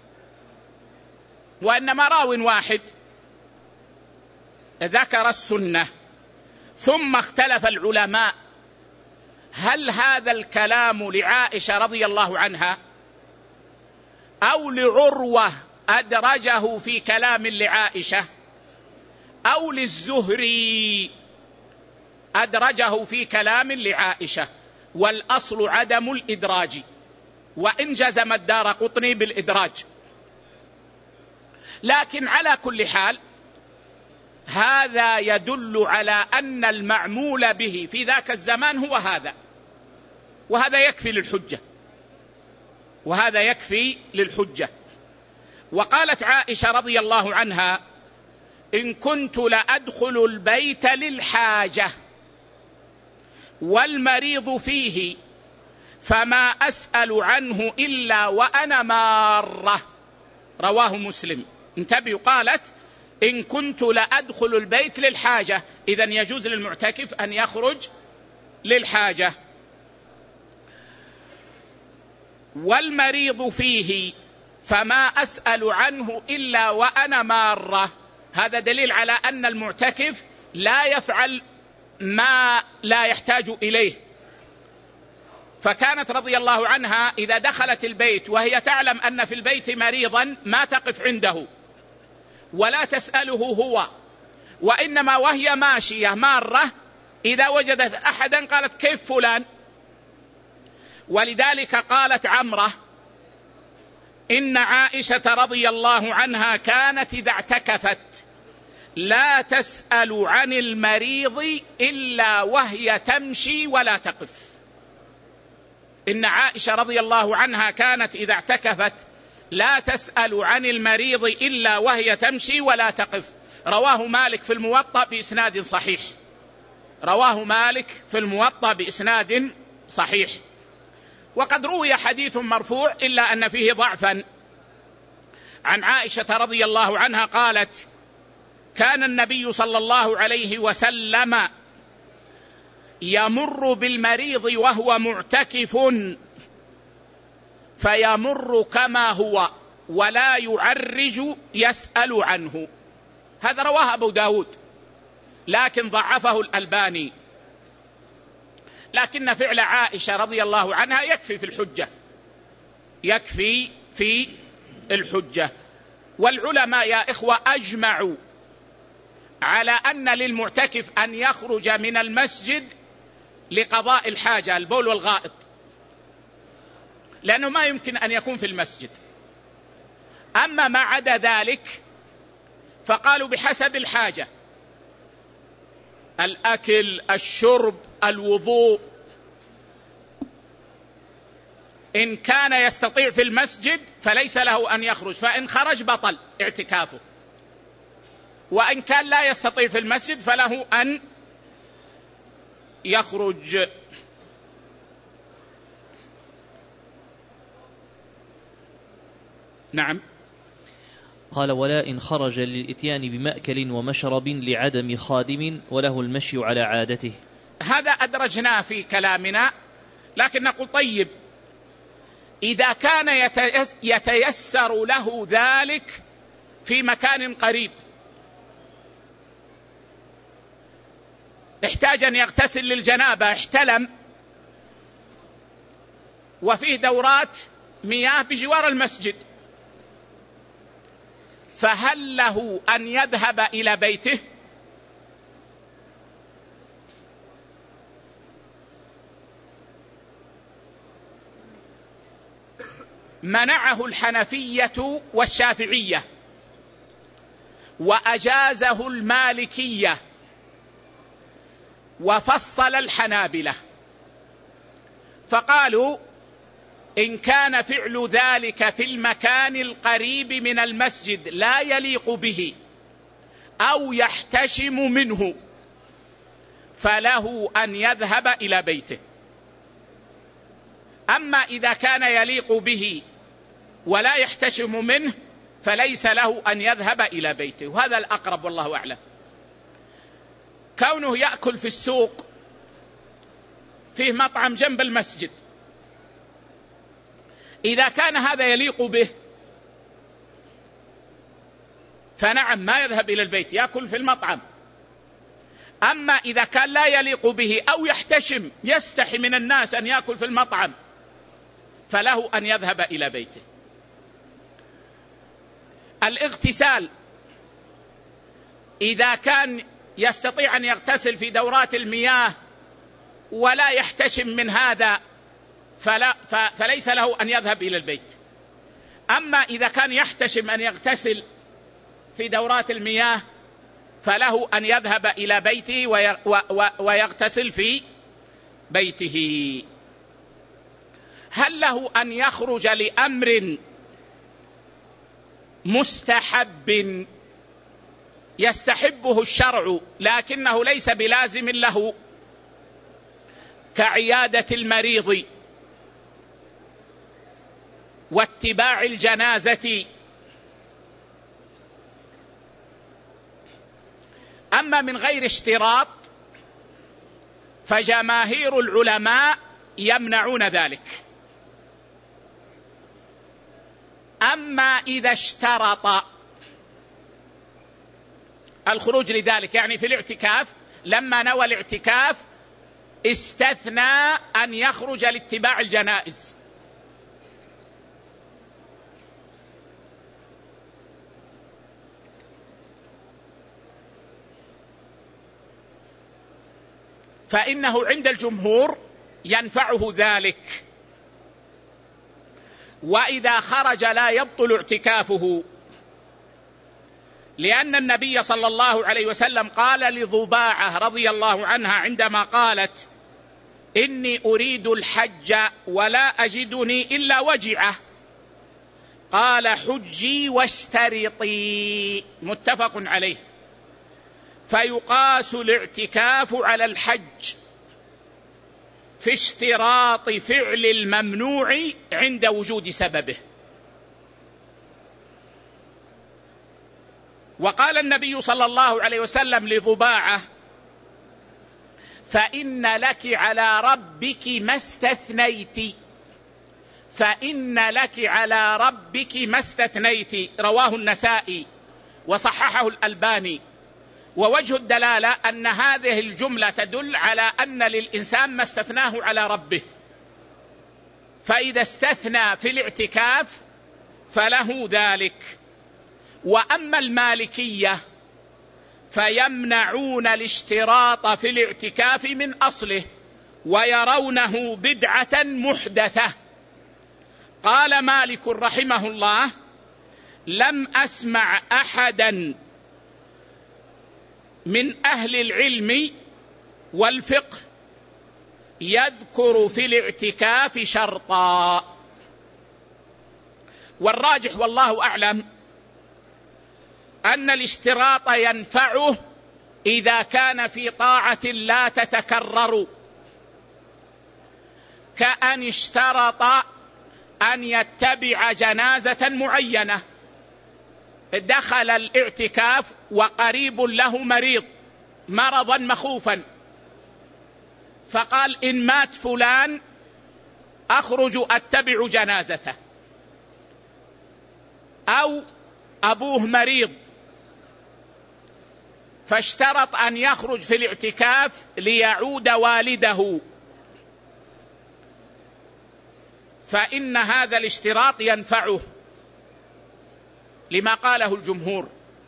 وإنما راو واحد ذكر السنة. ثم اختلف العلماء، هل هذا الكلام لعائشة رضي الله عنها أو لعروة أدرجه في كلام لعائشة، أو للزهري أدرجه في كلام لعائشة؟ والأصل عدم الإدراج، وإن جزم الدارقطني بالإدراج. لكن على كل حال هذا يدل على أن المعمول به في ذاك الزمان هو هذا، وهذا يكفي للحجة، وهذا يكفي للحجة. وقالت عائشة رضي الله عنها: إن كنت لأدخل البيت للحاجة والمريض فيه فما أسأل عنه إلا وأنا مارة. رواه مسلم. انتبهوا، قالت: إن كنت لأدخل البيت للحاجة، إذن يجوز للمعتكف أن يخرج للحاجة. والمريض فيه فما أسأل عنه إلا وأنا مارة. هذا دليل على أن المعتكف لا يفعل ما لا يحتاج إليه. فكانت رضي الله عنها إذا دخلت البيت وهي تعلم أن في البيت مريضا ما تقف عنده ولا تسأله هو، وإنما وهي ماشية مارة إذا وجدت أحدا قالت: كيف فلان؟ ولذلك قالت عمرة: إن عائشة رضي الله عنها كانت إذا اعتكفت لا تسأل عن المريض إلا وهي تمشي ولا تقف. إن عائشة رضي الله عنها كانت إذا اعتكفت لا تسأل عن المريض إلا وهي تمشي ولا تقف. رواه مالك في الموطأ بإسناد صحيح. رواه مالك في الموطأ بإسناد صحيح. وقد روي حديث مرفوع إلا أن فيه ضعفا عن عائشة رضي الله عنها قالت: كان النبي صلى الله عليه وسلم يمر بالمريض وهو معتكف فيمر كما هو ولا يعرج يسأل عنه. هذا رواه أبو داود لكن ضعفه الألباني. لكن فعل عائشة رضي الله عنها يكفي في الحجة، يكفي في الحجة. والعلماء يا إخوة أجمعوا على أن للمعتكف أن يخرج من المسجد لقضاء الحاجة، البول والغائط، لأنه ما يمكن أن يكون في المسجد. أما ما عدا ذلك فقالوا بحسب الحاجة: الأكل، الشرب، الوضوء. إن كان يستطيع في المسجد فليس له أن يخرج، فإن خرج بطل اعتكافه. وإن كان لا يستطيع في المسجد فله أن يخرج. نعم. قال: ولا إن خرج للإتيان بمأكل ومشرب لعدم خادم وله المشي على عادته. هذا أدرجناه في كلامنا، لكن نقول طيب إذا كان يتيسر له ذلك في مكان قريب، احتاج أن يغتسل للجنابة، احتلم وفيه دورات مياه بجوار المسجد، فهل له أن يذهب إلى بيته؟ منعه الحنفية والشافعية وأجازه المالكية وفصل الحنابلة، فقالوا إن كان فعل ذلك في المكان القريب من المسجد لا يليق به أو يحتشم منه فله أن يذهب إلى بيته. أما إذا كان يليق به ولا يحتشم منه فليس له أن يذهب إلى بيته، وهذا الأقرب والله أعلم. كونه يأكل في السوق، فيه مطعم جنب المسجد، إذا كان هذا يليق به فنعم ما يذهب إلى البيت، يأكل في المطعم. أما إذا كان لا يليق به أو يحتشم، يستحي من الناس أن يأكل في المطعم، فله أن يذهب إلى بيته. الاغتسال إذا كان يستطيع أن يغتسل في دورات المياه ولا يحتشم من هذا فلا فليس له أن يذهب إلى البيت. أما إذا كان يحتشم أن يغتسل في دورات المياه فله أن يذهب إلى بيته ويغتسل في بيته. هل له أن يخرج لأمر مستحب يستحبه الشرع لكنه ليس بلازم له، كعيادة المريض واتباع الجنازة؟ أما من غير اشتراط فجماهير العلماء يمنعون ذلك. أما إذا اشترط الخروج لذلك، يعني في الاعتكاف لما نوى الاعتكاف استثنى أن يخرج لاتباع الجنائز، فإنه عند الجمهور ينفعه ذلك. وإذا خرج لا يبطل اعتكافه، لأن النبي صلى الله عليه وسلم قال لضباعة رضي الله عنها عندما قالت إني أريد الحج ولا أجدني إلا وجعة، قال حجي واشترطي، متفق عليه. فيقاس الاعتكاف على الحج في اشتراط فعل الممنوع عند وجود سببه. وقال النبي صلى الله عليه وسلم لضباعة فإن لك على ربك ما استثنيت، فإن لك على ربك ما استثنيت، رواه النسائي وصححه الألباني. ووجه الدلالة أن هذه الجملة تدل على أن للإنسان ما استثناه على ربه، فإذا استثنى في الاعتكاف فله ذلك. وأما المالكية فيمنعون الاشتراط في الاعتكاف من أصله ويرونه بدعة محدثة. قال مالك رحمه الله لم أسمع أحدا من أهل العلم والفقه يذكر في الاعتكاف شرطا، والراجح والله أعلم أن الاشتراط ينفعه إذا كان في طاعة لا تتكرر، كأن اشترط أن يتبع جنازة معينة دخل الاعتكاف وقريب له مريض مرضا مخوفا، فقال إن مات فلان أخرج أتبع جنازته، أو أبوه مريض فاشترط أن يخرج في الاعتكاف ليعود والده، فإن هذا الاشتراط ينفعه لما قاله الجمهور.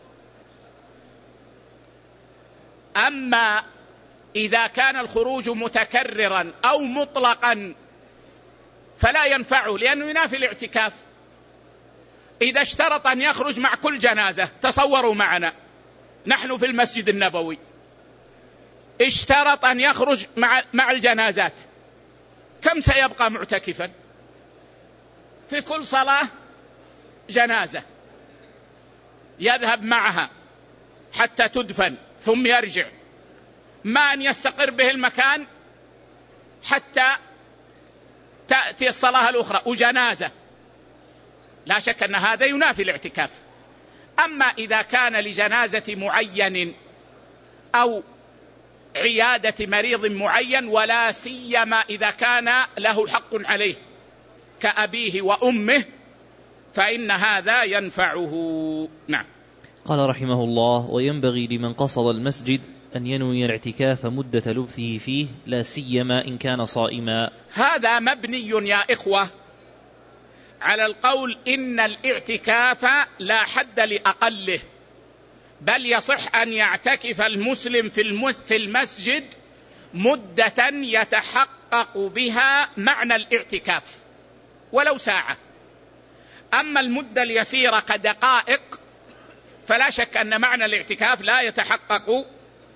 أما إذا كان الخروج متكررا أو مطلقا فلا ينفعه، لأنه ينافي الاعتكاف. إذا اشترط أن يخرج مع كل جنازة، تصوروا معنا نحن في المسجد النبوي، اشترط أن يخرج مع, مع الجنازات، كم سيبقى معتكفا؟ في كل صلاة جنازة يذهب معها حتى تدفن ثم يرجع، ما أن يستقر به المكان حتى تأتي الصلاة الأخرى وجنازة. لا شك أن هذا ينافي الاعتكاف. أما إذا كان لجنازة معين أو عيادة مريض معين، ولا سيما إذا كان له حق عليه كأبيه وأمه، فإن هذا ينفعه. نعم. قال رحمه الله: وينبغي لمن قصد المسجد أن ينوي الاعتكاف مدة لبثه فيه، لا سيما إن كان صائما. هذا مبني يا إخوة على القول إن الاعتكاف لا حد لأقله، بل يصح أن يعتكف المسلم في المسجد مدة يتحقق بها معنى الاعتكاف ولو ساعة. أما المدة اليسيرة كدقائق فلا شك أن معنى الاعتكاف لا يتحقق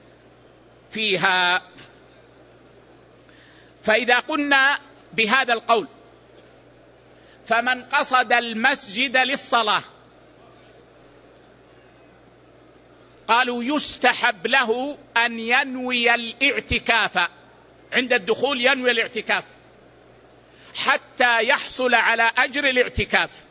فيها. فإذا قلنا بهذا القول فمن قصد المسجد للصلاة، قالوا يستحب له أن ينوي الاعتكاف عند الدخول، ينوي الاعتكاف حتى يحصل على أجر الاعتكاف.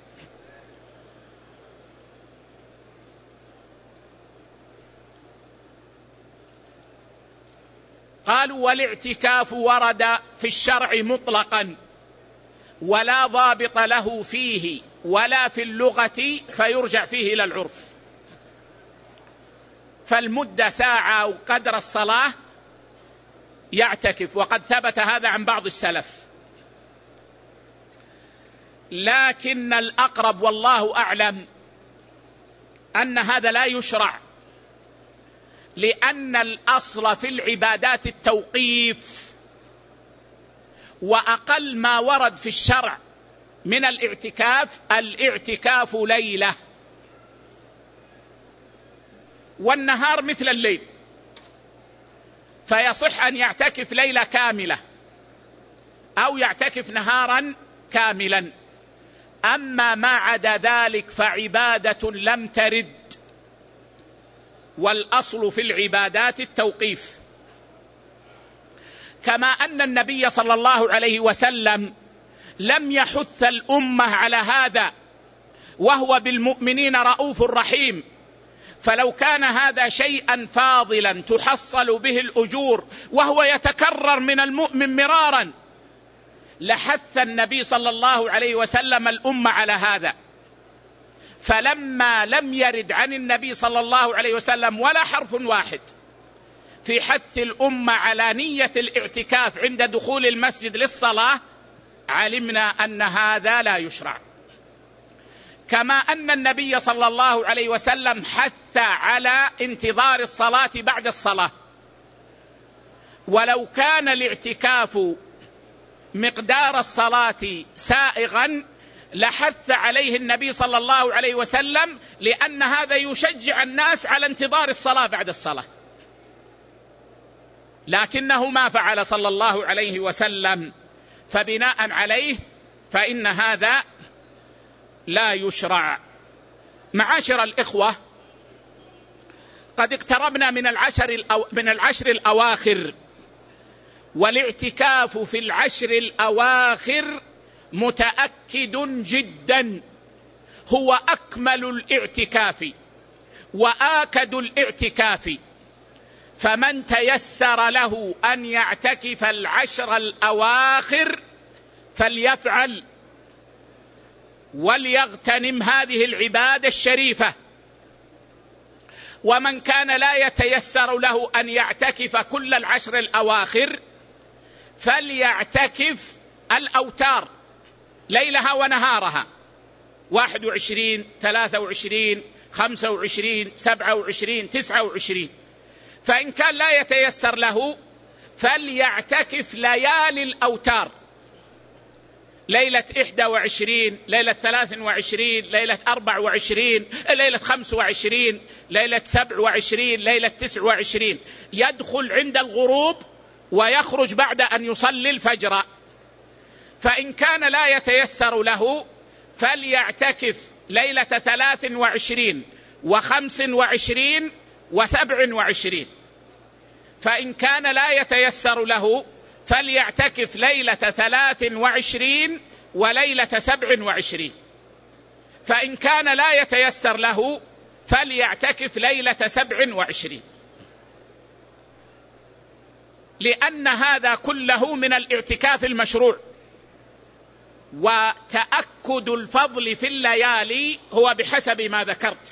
قالوا والاعتكاف ورد في الشرع مطلقا ولا ضابط له فيه ولا في اللغة، فيرجع فيه إلى العرف. فالمدة ساعة وقدر الصلاة يعتكف، وقد ثبت هذا عن بعض السلف. لكن الأقرب والله أعلم أن هذا لا يشرع، لأن الأصل في العبادات التوقيف، وأقل ما ورد في الشرع من الاعتكاف الاعتكاف ليلة، والنهار مثل الليل، فيصح أن يعتكف ليلة كاملة أو يعتكف نهارا كاملا. أما ما عدا ذلك فعبادة لم ترد، والأصل في العبادات التوقيف. كما أن النبي صلى الله عليه وسلم لم يحث الأمة على هذا، وهو بالمؤمنين رؤوف رحيم، فلو كان هذا شيئا فاضلا تحصل به الأجور وهو يتكرر من المؤمن مرارا لحث النبي صلى الله عليه وسلم الأمة على هذا. فلما لم يرد عن النبي صلى الله عليه وسلم ولا حرف واحد في حث الأمة على نية الاعتكاف عند دخول المسجد للصلاة، علمنا أن هذا لا يشرع. كما أن النبي صلى الله عليه وسلم حث على انتظار الصلاة بعد الصلاة، ولو كان الاعتكاف مقدار الصلاة سائغا لحث عليه النبي صلى الله عليه وسلم، لأن هذا يشجع الناس على انتظار الصلاة بعد الصلاة، لكنه ما فعل صلى الله عليه وسلم. فبناء عليه فإن هذا لا يشرع. معاشر الإخوة، قد اقتربنا من العشر الأو... من العشر الأواخر، والاعتكاف في العشر الأواخر متأكد جدا، هو أكمل الاعتكاف وآكد الاعتكاف، فمن تيسر له أن يعتكف العشر الأواخر فليفعل وليغتنم هذه العبادة الشريفة. ومن كان لا يتيسر له أن يعتكف كل العشر الأواخر فليعتكف الأوتار ليلها ونهارها، واحد وعشرين، ثلاثة وعشرين، خمسة وعشرين، سبعة وعشرين، تسعة وعشرين. فإن كان لا يتيسر له فليعتكف ليالي الأوتار، ليلة إحدى وعشرين، ليلة ثلاث وعشرين، ليلة أربع وعشرين، ليلة خمس وعشرين، ليلة سبع وعشرين، ليلة تسع وعشرين، يدخل عند الغروب ويخرج بعد أن يصلي الفجر. فإن كان لا يتيسر له فليعتكف ليلة ثلاث وعشرين وخمس وعشرين وسبع وعشرين. فإن كان لا يتيسر له فليعتكف ليلة ثلاث وعشرين وليلة سبع وعشرين. فإن كان لا يتيسر له فليعتكف ليلة سبع وعشرين، لأن هذا كله من الاعتكاف المشروع. وتأكد الفضل في الليالي هو بحسب ما ذكرت.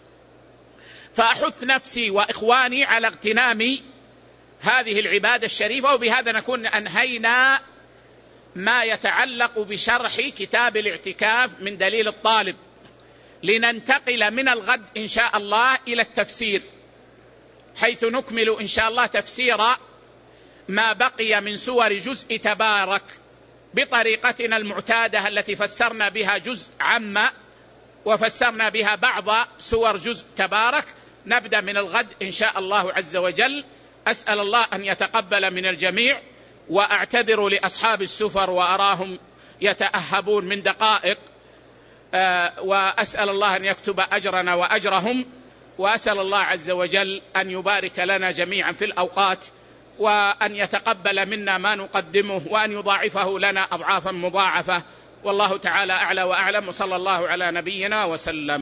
فأحث نفسي وإخواني على اغتنام هذه العبادة الشريفة. وبهذا نكون أنهينا ما يتعلق بشرح كتاب الاعتكاف من دليل الطالب، لننتقل من الغد إن شاء الله إلى التفسير، حيث نكمل إن شاء الله تفسير ما بقي من سور جزء تبارك بطريقتنا المعتادة التي فسرنا بها جزء عامة وفسرنا بها بعض سور جزء تبارك. نبدأ من الغد إن شاء الله عز وجل. أسأل الله أن يتقبل من الجميع، وأعتذر لأصحاب السفر وأراهم يتأهبون من دقائق، وأسأل الله أن يكتب أجرنا وأجرهم، وأسأل الله عز وجل أن يبارك لنا جميعا في الأوقات، وأن يتقبل منا ما نقدمه، وأن يضاعفه لنا أضعافا مضاعفة. والله تعالى أعلى وأعلم، وصلى الله على نبينا وسلم.